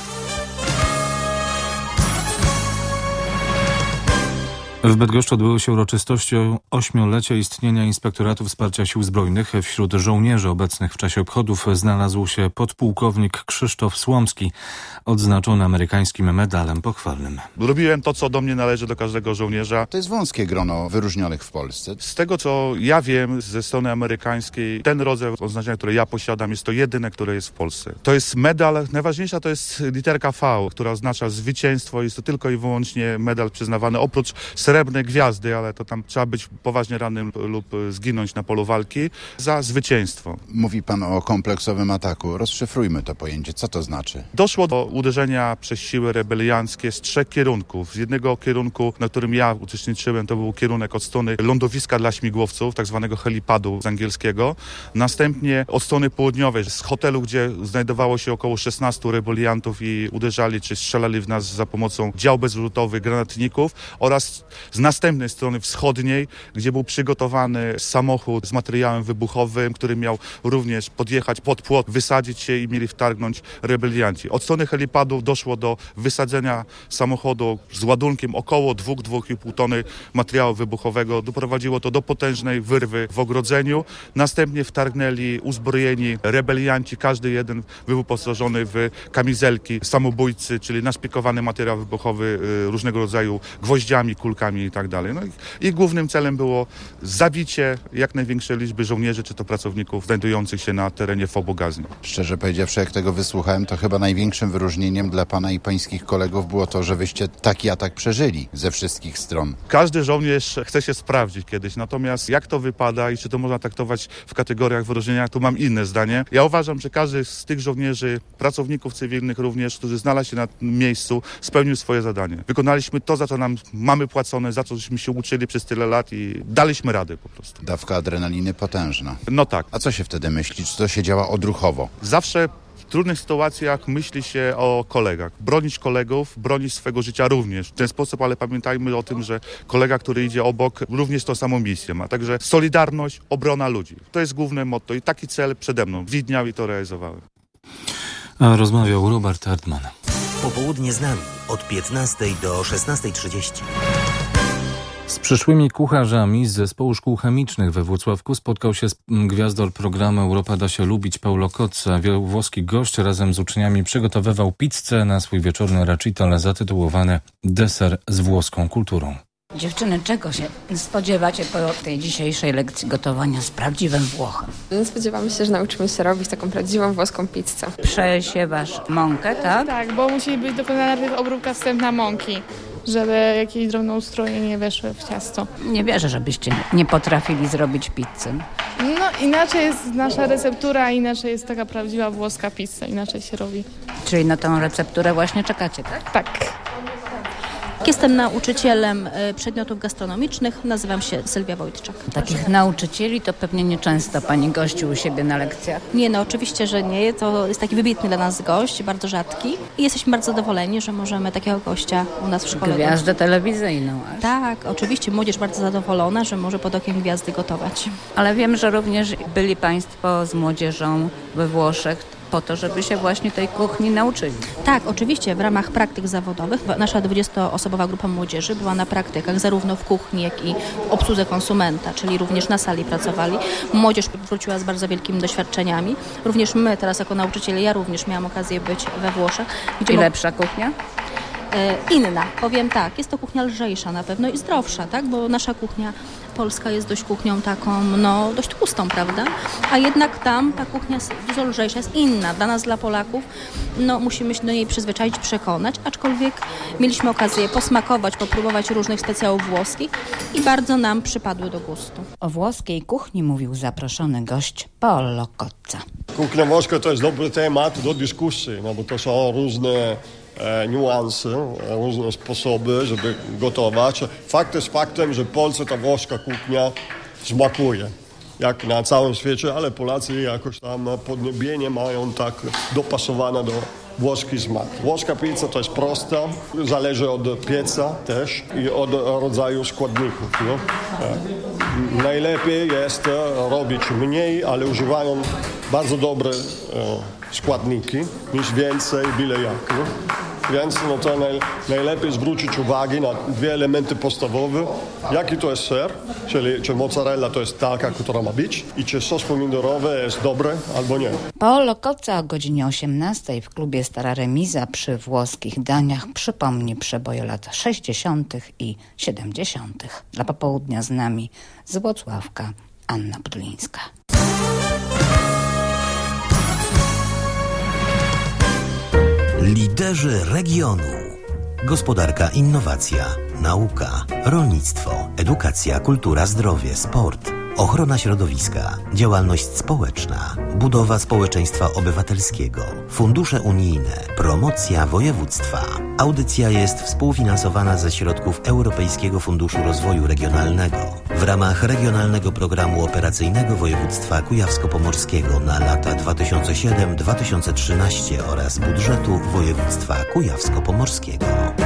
W Bydgoszczy odbyły się uroczystości 8-lecia istnienia Inspektoratu Wsparcia Sił Zbrojnych. Wśród żołnierzy obecnych w czasie obchodów znalazł się podpułkownik Krzysztof Słomski, odznaczony amerykańskim medalem pochwalnym. Robiłem to, co do mnie należy, do każdego żołnierza. To jest wąskie grono wyróżnionych w Polsce. Z tego, co ja wiem ze strony amerykańskiej, ten rodzaj oznaczenia, które ja posiadam, jest to jedyne, które jest w Polsce. To jest medal, najważniejsza to jest literka V, która oznacza zwycięstwo. Jest to tylko i wyłącznie medal przyznawany oprócz srebrnej gwiazdy, ale to tam trzeba być poważnie rannym lub zginąć na polu walki za zwycięstwo. Mówi pan o kompleksowym ataku. Rozszyfrujmy to pojęcie. Co to znaczy? Doszło do uderzenia przez siły rebelianckie z 3 kierunków. Z jednego kierunku, na którym ja uczestniczyłem, to był kierunek od strony lądowiska dla śmigłowców, tak zwanego helipadu z angielskiego. Następnie od strony południowej, z hotelu, gdzie znajdowało się około 16 rebeliantów i uderzali czy strzelali w nas za pomocą dział bezrzutowych, granatników, oraz z następnej strony wschodniej, gdzie był przygotowany samochód z materiałem wybuchowym, który miał również podjechać pod płot, wysadzić się i mieli wtargnąć rebelianci. Od strony helipadów doszło do wysadzenia samochodu z ładunkiem około 2-2,5 tony materiału wybuchowego. Doprowadziło to do potężnej wyrwy w ogrodzeniu. Następnie wtargnęli uzbrojeni rebelianci, każdy jeden wyposażony w kamizelki samobójcy, czyli naszpikowany materiał wybuchowy różnego rodzaju gwoździami, kulkami i tak dalej. No i głównym celem było zabicie jak największej liczby żołnierzy, czy to pracowników znajdujących się na terenie FOB-u Gazni. Szczerze powiedziawszy, jak tego wysłuchałem, to chyba największym wyróżnieniem dla pana i pańskich kolegów było to, że wyście taki atak przeżyli ze wszystkich stron. Każdy żołnierz chce się sprawdzić kiedyś, natomiast jak to wypada i czy to można traktować w kategoriach wyróżnienia, tu mam inne zdanie. Ja uważam, że każdy z tych żołnierzy, pracowników cywilnych również, którzy znaleźli się na miejscu, spełnił swoje zadanie. Wykonaliśmy to, za co nam mamy płacone, za co żeśmy się uczyli przez tyle lat i daliśmy radę po prostu. Dawka adrenaliny potężna. No tak. A co się wtedy myśli? Czy to się działa odruchowo? Zawsze w trudnych sytuacjach myśli się o kolegach. Bronić kolegów, bronić swego życia również. W ten sposób, ale pamiętajmy o tym, że kolega, który idzie obok, również tą samą misję ma. Także solidarność, obrona ludzi. To jest główne motto i taki cel przede mną widniał i to realizowałem. A rozmawiał Robert Erdman. Popołudnie z nami od 15 do 16:30. Z przyszłymi kucharzami z Zespołu Szkół Chemicznych we Włocławku spotkał się gwiazdor programu Europa da się lubić Paulo Cozza. Włoski gość razem z uczniami przygotowywał pizzę na swój wieczorny recital zatytułowany Deser z włoską kulturą. Dziewczyny, czego się spodziewacie po tej dzisiejszej lekcji gotowania z prawdziwym Włochem? Spodziewamy się, że nauczymy się robić taką prawdziwą włoską pizzę. Przesiewasz mąkę, tak? Tak, bo musi być dokonana najpierw obróbka wstępna mąki, żeby jakieś drobnoustroje nie weszły w ciasto. Nie wierzę, żebyście nie potrafili zrobić pizzy. No inaczej jest nasza receptura, inaczej jest taka prawdziwa włoska pizza, inaczej się robi. Czyli na tą recepturę właśnie czekacie, tak? Tak. Jestem nauczycielem przedmiotów gastronomicznych, nazywam się Sylwia Wojtczak. Takich nauczycieli to pewnie nieczęsto pani gości u siebie na lekcjach. Nie, no oczywiście, że nie. To jest taki wybitny dla nas gość, bardzo rzadki. I jesteśmy bardzo zadowoleni, że możemy takiego gościa u nas w szkole. Gwiazdę telewizyjną aż. Tak, oczywiście młodzież bardzo zadowolona, że może pod okiem gwiazdy gotować. Ale wiem, że również byli państwo z młodzieżą we Włoszech po to, żeby się właśnie tej kuchni nauczyli. Tak, oczywiście w ramach praktyk zawodowych nasza 20-osobowa grupa młodzieży była na praktykach zarówno w kuchni, jak i w obsłudze konsumenta, czyli również na sali pracowali. Młodzież wróciła z bardzo wielkimi doświadczeniami. Również my teraz jako nauczyciele, ja również miałam okazję być we Włoszech. I lepsza kuchnia? Inna, powiem tak, jest to kuchnia lżejsza na pewno i zdrowsza, tak, bo nasza kuchnia polska jest dość kuchnią taką, no dość tłustą, prawda, a jednak tam ta kuchnia jest dużo lżejsza, jest inna, dla nas, dla Polaków, no musimy się do niej przyzwyczaić, przekonać, aczkolwiek mieliśmy okazję posmakować, popróbować różnych specjałów włoskich i bardzo nam przypadły do gustu. O włoskiej kuchni mówił zaproszony gość Paulo Cozza. Kuchnia włoska to jest dobry temat do dyskusji, no bo to są różne niuanse, różne sposoby, żeby gotować. Fakt jest faktem, że Polsce ta włoska kuchnia smakuje. Jak na całym świecie, ale Polacy jakoś tam podniebienie mają tak dopasowane do włoski smak. Włoska pizza to jest prosta, zależy od pieca też i od rodzaju składników. Nie? Najlepiej jest robić mniej, ale używają bardzo dobre składniki niż więcej byle jak. Nie? Więc no to najlepiej zwrócić uwagę na dwie elementy podstawowe. Jaki to jest ser, czyli czy mozzarella to jest taka, która ma być i czy sos pomidorowy jest dobry albo nie. Paulo Cozza o godzinie 18 w klubie Stara Remiza przy włoskich daniach przypomni przeboje lat 60. i 70. Dla popołudnia z nami z Włocławka Anna Budlińska. Liderzy regionu. Gospodarka, innowacja, nauka, rolnictwo, edukacja, kultura, zdrowie, sport, ochrona środowiska, działalność społeczna, budowa społeczeństwa obywatelskiego, fundusze unijne, promocja województwa. Audycja jest współfinansowana ze środków Europejskiego Funduszu Rozwoju Regionalnego w ramach Regionalnego Programu Operacyjnego Województwa Kujawsko-Pomorskiego na lata 2007-2013 oraz budżetu województwa Kujawsko-Pomorskiego.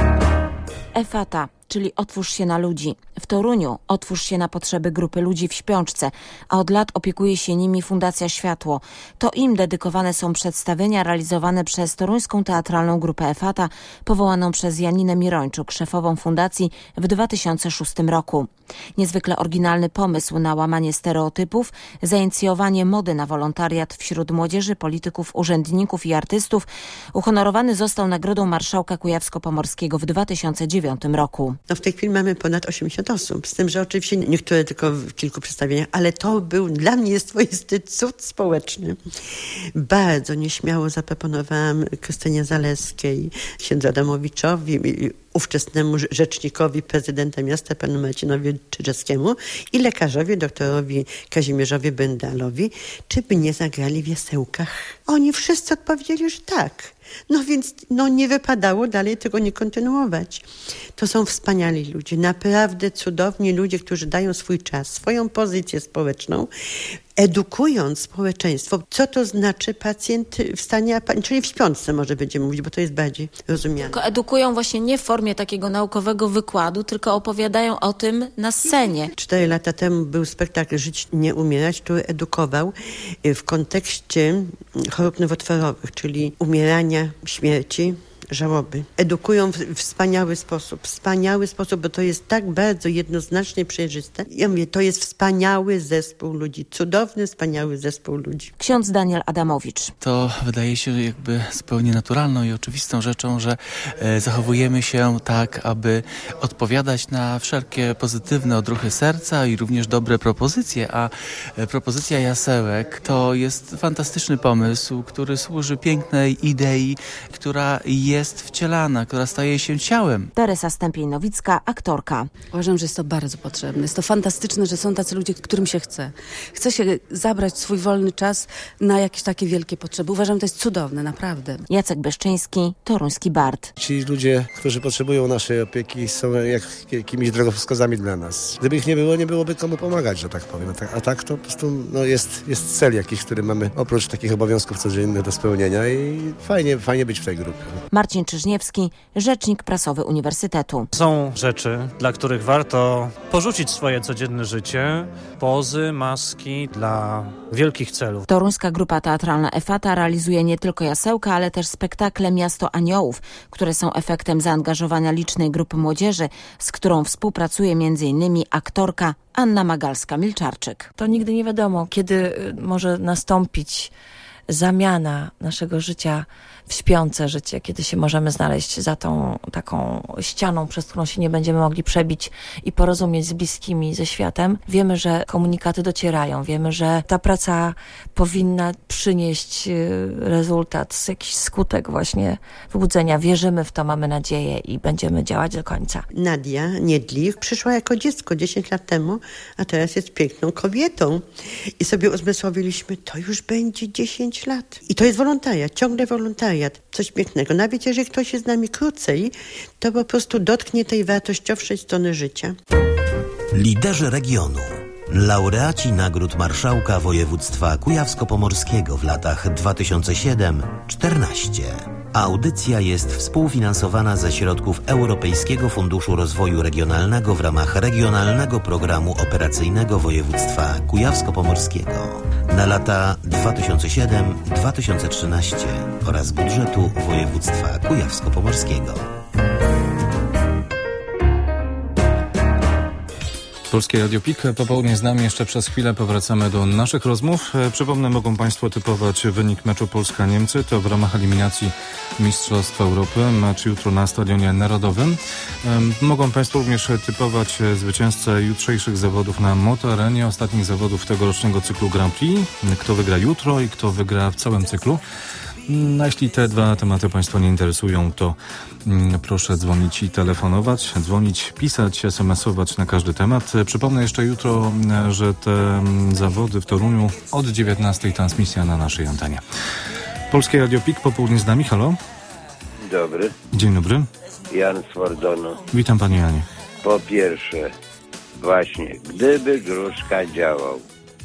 EFATA, czyli Otwórz się na ludzi. W Toruniu otwórz się na potrzeby grupy ludzi w śpiączce, a od lat opiekuje się nimi Fundacja Światło. To im dedykowane są przedstawienia realizowane przez toruńską teatralną grupę EFATA, powołaną przez Janinę Mirończuk, szefową fundacji w 2006 roku. Niezwykle oryginalny pomysł na łamanie stereotypów, zainicjowanie mody na wolontariat wśród młodzieży, polityków, urzędników i artystów uhonorowany został Nagrodą Marszałka Kujawsko-Pomorskiego w 2009 roku. No w tej chwili mamy ponad 80 osób, z tym, że oczywiście niektóre tylko w kilku przedstawieniach, ale to był dla mnie swoisty cud społeczny. Bardzo nieśmiało zaproponowałam Krystynie Zaleskiej, księdzu Adamowiczowi, ówczesnemu rzecznikowi prezydenta miasta, panu Marcinowi Czyżewskiemu i lekarzowi, doktorowi Kazimierzowi Bendalowi, czy by nie zagrali w Jasełkach. Oni wszyscy odpowiedzieli, że tak. No więc nie wypadało dalej tego nie kontynuować. To są wspaniali ludzie, naprawdę cudowni ludzie, którzy dają swój czas, swoją pozycję społeczną, edukując społeczeństwo. Co to znaczy pacjent w stanie, czyli w śpiączce może będziemy mówić, bo to jest bardziej rozumiane. Tylko edukują właśnie nie w formie takiego naukowego wykładu, tylko opowiadają o tym na scenie. 4 lata temu był spektakl Żyć, nie umierać, który edukował w kontekście chorób nowotworowych, czyli umierania, śmierci żałoby. Edukują w wspaniały sposób, bo to jest tak bardzo jednoznacznie przejrzyste. Ja mówię, to jest wspaniały zespół ludzi, cudowny, wspaniały zespół ludzi. Ksiądz Daniel Adamowicz. To wydaje się jakby zupełnie naturalną i oczywistą rzeczą, że zachowujemy się tak, aby odpowiadać na wszelkie pozytywne odruchy serca i również dobre propozycje, a propozycja jasełek to jest fantastyczny pomysł, który służy pięknej idei, która jest wcielana, która staje się ciałem. Teresa Stępień-Nowicka, aktorka. Uważam, że jest to bardzo potrzebne. Jest to fantastyczne, że są tacy ludzie, którym się chce. Chce się zabrać swój wolny czas na jakieś takie wielkie potrzeby. Uważam, że to jest cudowne, naprawdę. Jacek Beszczyński, toruński Bard. Ci ludzie, którzy potrzebują naszej opieki, są jak jakimiś drogowskazami dla nas. Gdyby ich nie było, nie byłoby komu pomagać, że tak powiem. A tak to po prostu jest cel jakiś, który mamy oprócz takich obowiązków codziennych do spełnienia i fajnie być w tej grupie. Marcin Czyżniewski, rzecznik prasowy Uniwersytetu. Są rzeczy, dla których warto porzucić swoje codzienne życie. Pozy, maski dla wielkich celów. Toruńska grupa teatralna Efata realizuje nie tylko jasełka, ale też spektakle Miasto Aniołów, które są efektem zaangażowania licznej grupy młodzieży, z którą współpracuje m.in. aktorka Anna Magalska-Milczarczyk. To nigdy nie wiadomo, kiedy może nastąpić zamiana naszego życia w śpiące życie, kiedy się możemy znaleźć za tą taką ścianą, przez którą się nie będziemy mogli przebić i porozumieć z bliskimi, ze światem. Wiemy, że komunikaty docierają, wiemy, że ta praca powinna przynieść rezultat, jakiś skutek właśnie wybudzenia. Wierzymy w to, mamy nadzieję i będziemy działać do końca. Nadia Niedlich przyszła jako dziecko 10 lat temu, a teraz jest piękną kobietą. I sobie uzmysłowiliśmy, to już będzie 10 lat. I to jest wolontariat, ciągle wolontariat. Coś pięknego. Nawet jeżeli ktoś jest z nami krócej, to po prostu dotknie tej wartościowszej strony życia. Liderzy regionu. Laureaci nagród Marszałka Województwa Kujawsko-Pomorskiego w latach 2007-14. Audycja jest współfinansowana ze środków Europejskiego Funduszu Rozwoju Regionalnego w ramach Regionalnego Programu Operacyjnego Województwa Kujawsko-Pomorskiego na lata 2007-2013 oraz budżetu Województwa Kujawsko-Pomorskiego. Polskie Radio PIK. Popołudnie z nami. Jeszcze przez chwilę powracamy do naszych rozmów. Przypomnę, mogą Państwo typować wynik meczu Polska-Niemcy. To w ramach eliminacji Mistrzostw Europy. Mecz jutro na Stadionie Narodowym. Mogą Państwo również typować zwycięzcę jutrzejszych zawodów na Motoarenie, ostatnich zawodów tegorocznego cyklu Grand Prix. Kto wygra jutro i kto wygra w całym cyklu. No, jeśli te dwa tematy Państwa nie interesują, to proszę dzwonić i telefonować, dzwonić, pisać, SMS-ować na każdy temat. Przypomnę jeszcze jutro, że te zawody w Toruniu od 19:00 transmisja na naszej antenie. Polskie Radio PIK, popołudnie z nami, halo? Dobry. Dzień dobry. Jan z Fordonu. Witam Panie Janie. Po pierwsze, właśnie, gdyby Gruszka działał.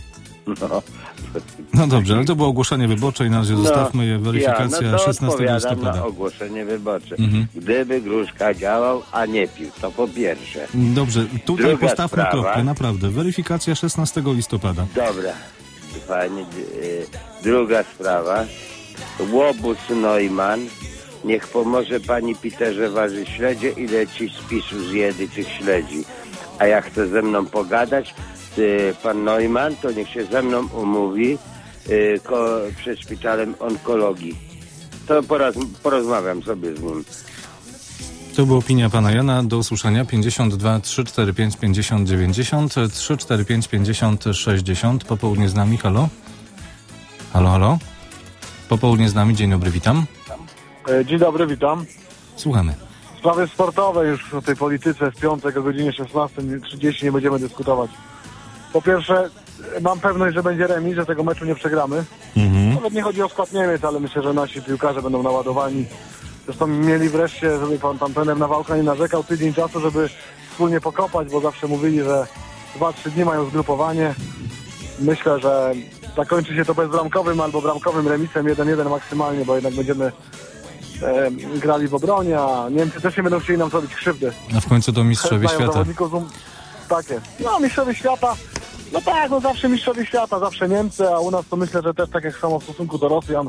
No dobrze, ale to było ogłoszenie wyborcze i na razie zostawmy je. Weryfikacja 16 listopada. Na ogłoszenie wyborcze. Gdyby Gruszka działał, a nie pił, to po pierwsze. Dobrze, tutaj Druga postawmy sprawa. kropkę, naprawdę. Weryfikacja 16 listopada. Dobra, fajnie. Druga sprawa. Łobuz Neumann. Niech pomoże pani Piterze waży śledzie i leci z PiS-u zjedy tych śledzi. A jak chce ze mną pogadać, pan Neumann, to niech się ze mną umówi przed szpitalem onkologii. To porozmawiam sobie z nim. To była opinia pana Jana. Do usłyszenia. 52 345 50 90 345 50 60. Popołudnie z nami. Halo? Halo? Popołudnie z nami. Dzień dobry, witam. Dzień dobry, witam. Słuchamy. Sprawy sportowe już o tej polityce w piątek o godzinie 16:30 nie będziemy dyskutować. Po pierwsze, mam pewność, że będzie remis, że tego meczu nie przegramy. Nawet nie chodzi o skład Niemiec, ale myślę, że nasi piłkarze będą naładowani. Zresztą mieli wreszcie, żeby pan trener Nawałka nie narzekał, tydzień czasu, żeby wspólnie pokopać, bo zawsze mówili, że 2-3 dni mają zgrupowanie. Myślę, że zakończy się to bezbramkowym albo bramkowym remisem 1-1 maksymalnie, bo jednak będziemy grali w obronie, a Niemcy też nie będą chcieli nam zrobić krzywdy. A w końcu to mistrzowie świata. Tak jest. No, mistrzowie świata. No tak, no zawsze mistrzowie świata, zawsze Niemcy, a u nas to myślę, że też tak jak samo w stosunku do Rosjan,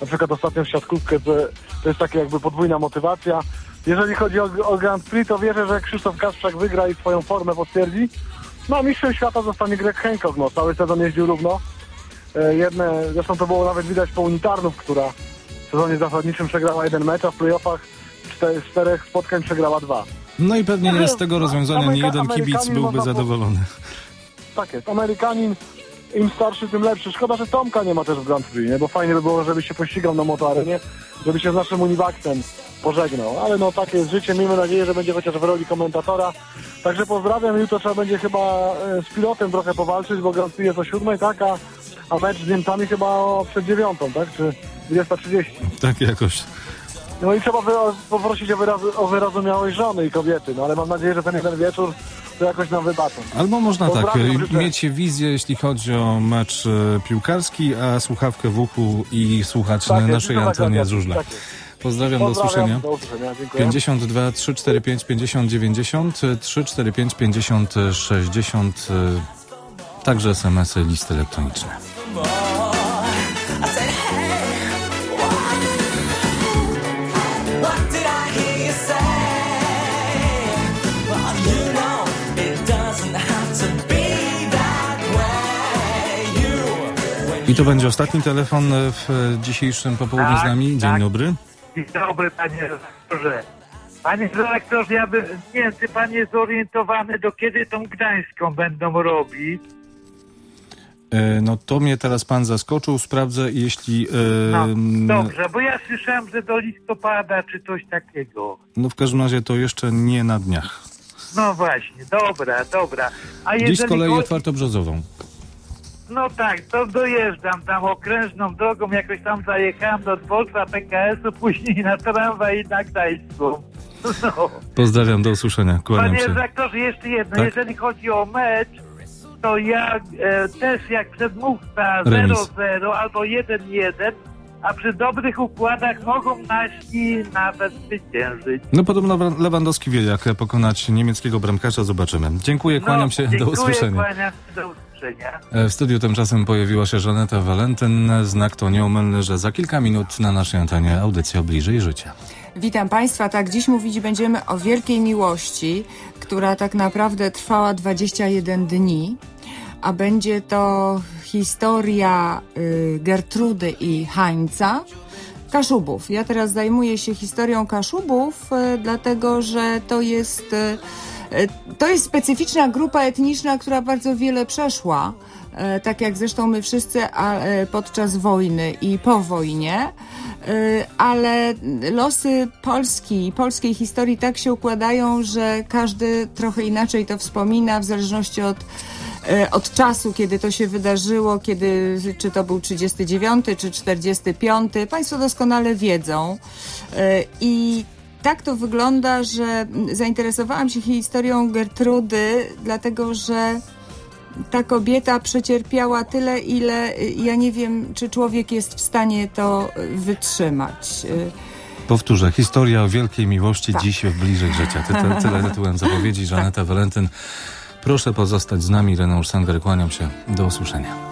na przykład ostatnio w siatkówkę, to jest taka jakby podwójna motywacja. Jeżeli chodzi o Grand Prix, to wierzę, że Krzysztof Kasprzak wygra i swoją formę potwierdzi. No, mistrzem świata zostanie Greg Hancock, no, cały sezon jeździł równo. Zresztą to było nawet widać po Unitarnów, która w sezonie zasadniczym przegrała 1 mecz, a w playoffach z 4 spotkań przegrała 2. No i pewnie z tego rozwiązania nie jeden kibic byłby zadowolony. Tak jest, Amerykanin, im starszy, tym lepszy. Szkoda, że Tomka nie ma też w Grand Prix, nie? Bo fajnie by było, żeby się pościgał na motoarenie, żeby się z naszym Univaxem pożegnał. Ale no takie jest życie, miejmy nadzieję, że będzie chociaż w roli komentatora. Także pozdrawiam, jutro trzeba będzie chyba z pilotem trochę powalczyć, bo Grand Prix jest o 7, tak? A mecz z Niemcami chyba przed 9, tak? Czy 20:30. Tak jakoś. No i trzeba poprosić o wyrozumiałość żony i kobiety, no ale mam nadzieję, że ten jeden wieczór to jakoś nam wybaczą. Albo można mieć wizję, jeśli chodzi o mecz piłkarski, a słuchawkę w uchu i słuchać na naszej antenie z żużla. Pozdrawiam, do usłyszenia. 52 345 50 90 345 50 60, także SMS-y, listy elektroniczne. I to będzie ostatni telefon w dzisiejszym popołudniu z nami. Dzień dobry. Dzień dobry, panie redaktorze. Panie redaktorze, nie wiem, czy pan jest zorientowany, do kiedy tą Gdańską będą robić? No to mnie teraz pan zaskoczył, sprawdzę, jeśli... Dobrze, bo ja słyszałem, że do listopada, czy coś takiego. No w każdym razie to jeszcze nie na dniach. No właśnie, dobra. A dziś z kolei Otwartobrzozową. No tak, to dojeżdżam tam okrężną drogą, jakoś tam zajechałem do dworca PKS-u, później na tramwaj i na Gdańską. No. Pozdrawiam, do usłyszenia, kłaniam się. Panie redaktorze, jeszcze jedno, tak? Jeżeli chodzi o mecz, to ja też jak przedmówca 0-0 albo 1-1, a przy dobrych układach mogą nasi nawet zwyciężyć. No podobno Lewandowski wie, jak pokonać niemieckiego bramkarza, zobaczymy. Dziękuję, kłaniam się, do usłyszenia. Kłaniam się, do usłyszenia. W studiu tymczasem pojawiła się Żaneta Walentyn. Znak to nieomylny, że za kilka minut na naszej antenie audycja Bliżej Życia. Witam Państwa. Tak, dziś mówić będziemy o wielkiej miłości, która tak naprawdę trwała 21 dni, a będzie to historia Gertrudy i Hańca, Kaszubów. Ja teraz zajmuję się historią Kaszubów, dlatego że to jest specyficzna grupa etniczna, która bardzo wiele przeszła, tak jak zresztą my wszyscy podczas wojny i po wojnie, ale losy polskiej historii tak się układają, że każdy trochę inaczej to wspomina, w zależności od czasu, kiedy to się wydarzyło, czy to był 39, czy 45. Państwo doskonale wiedzą. I tak to wygląda, że zainteresowałam się historią Gertrudy, dlatego że ta kobieta przecierpiała tyle, ile ja nie wiem, czy człowiek jest w stanie to wytrzymać. Powtórzę, historia o wielkiej miłości dziś w Bliżej Życia. Tyle tytułem zapowiedzi. Żaneta Walentyn. Proszę pozostać z nami. Reneusz Sanger, kłaniam się. Do usłyszenia.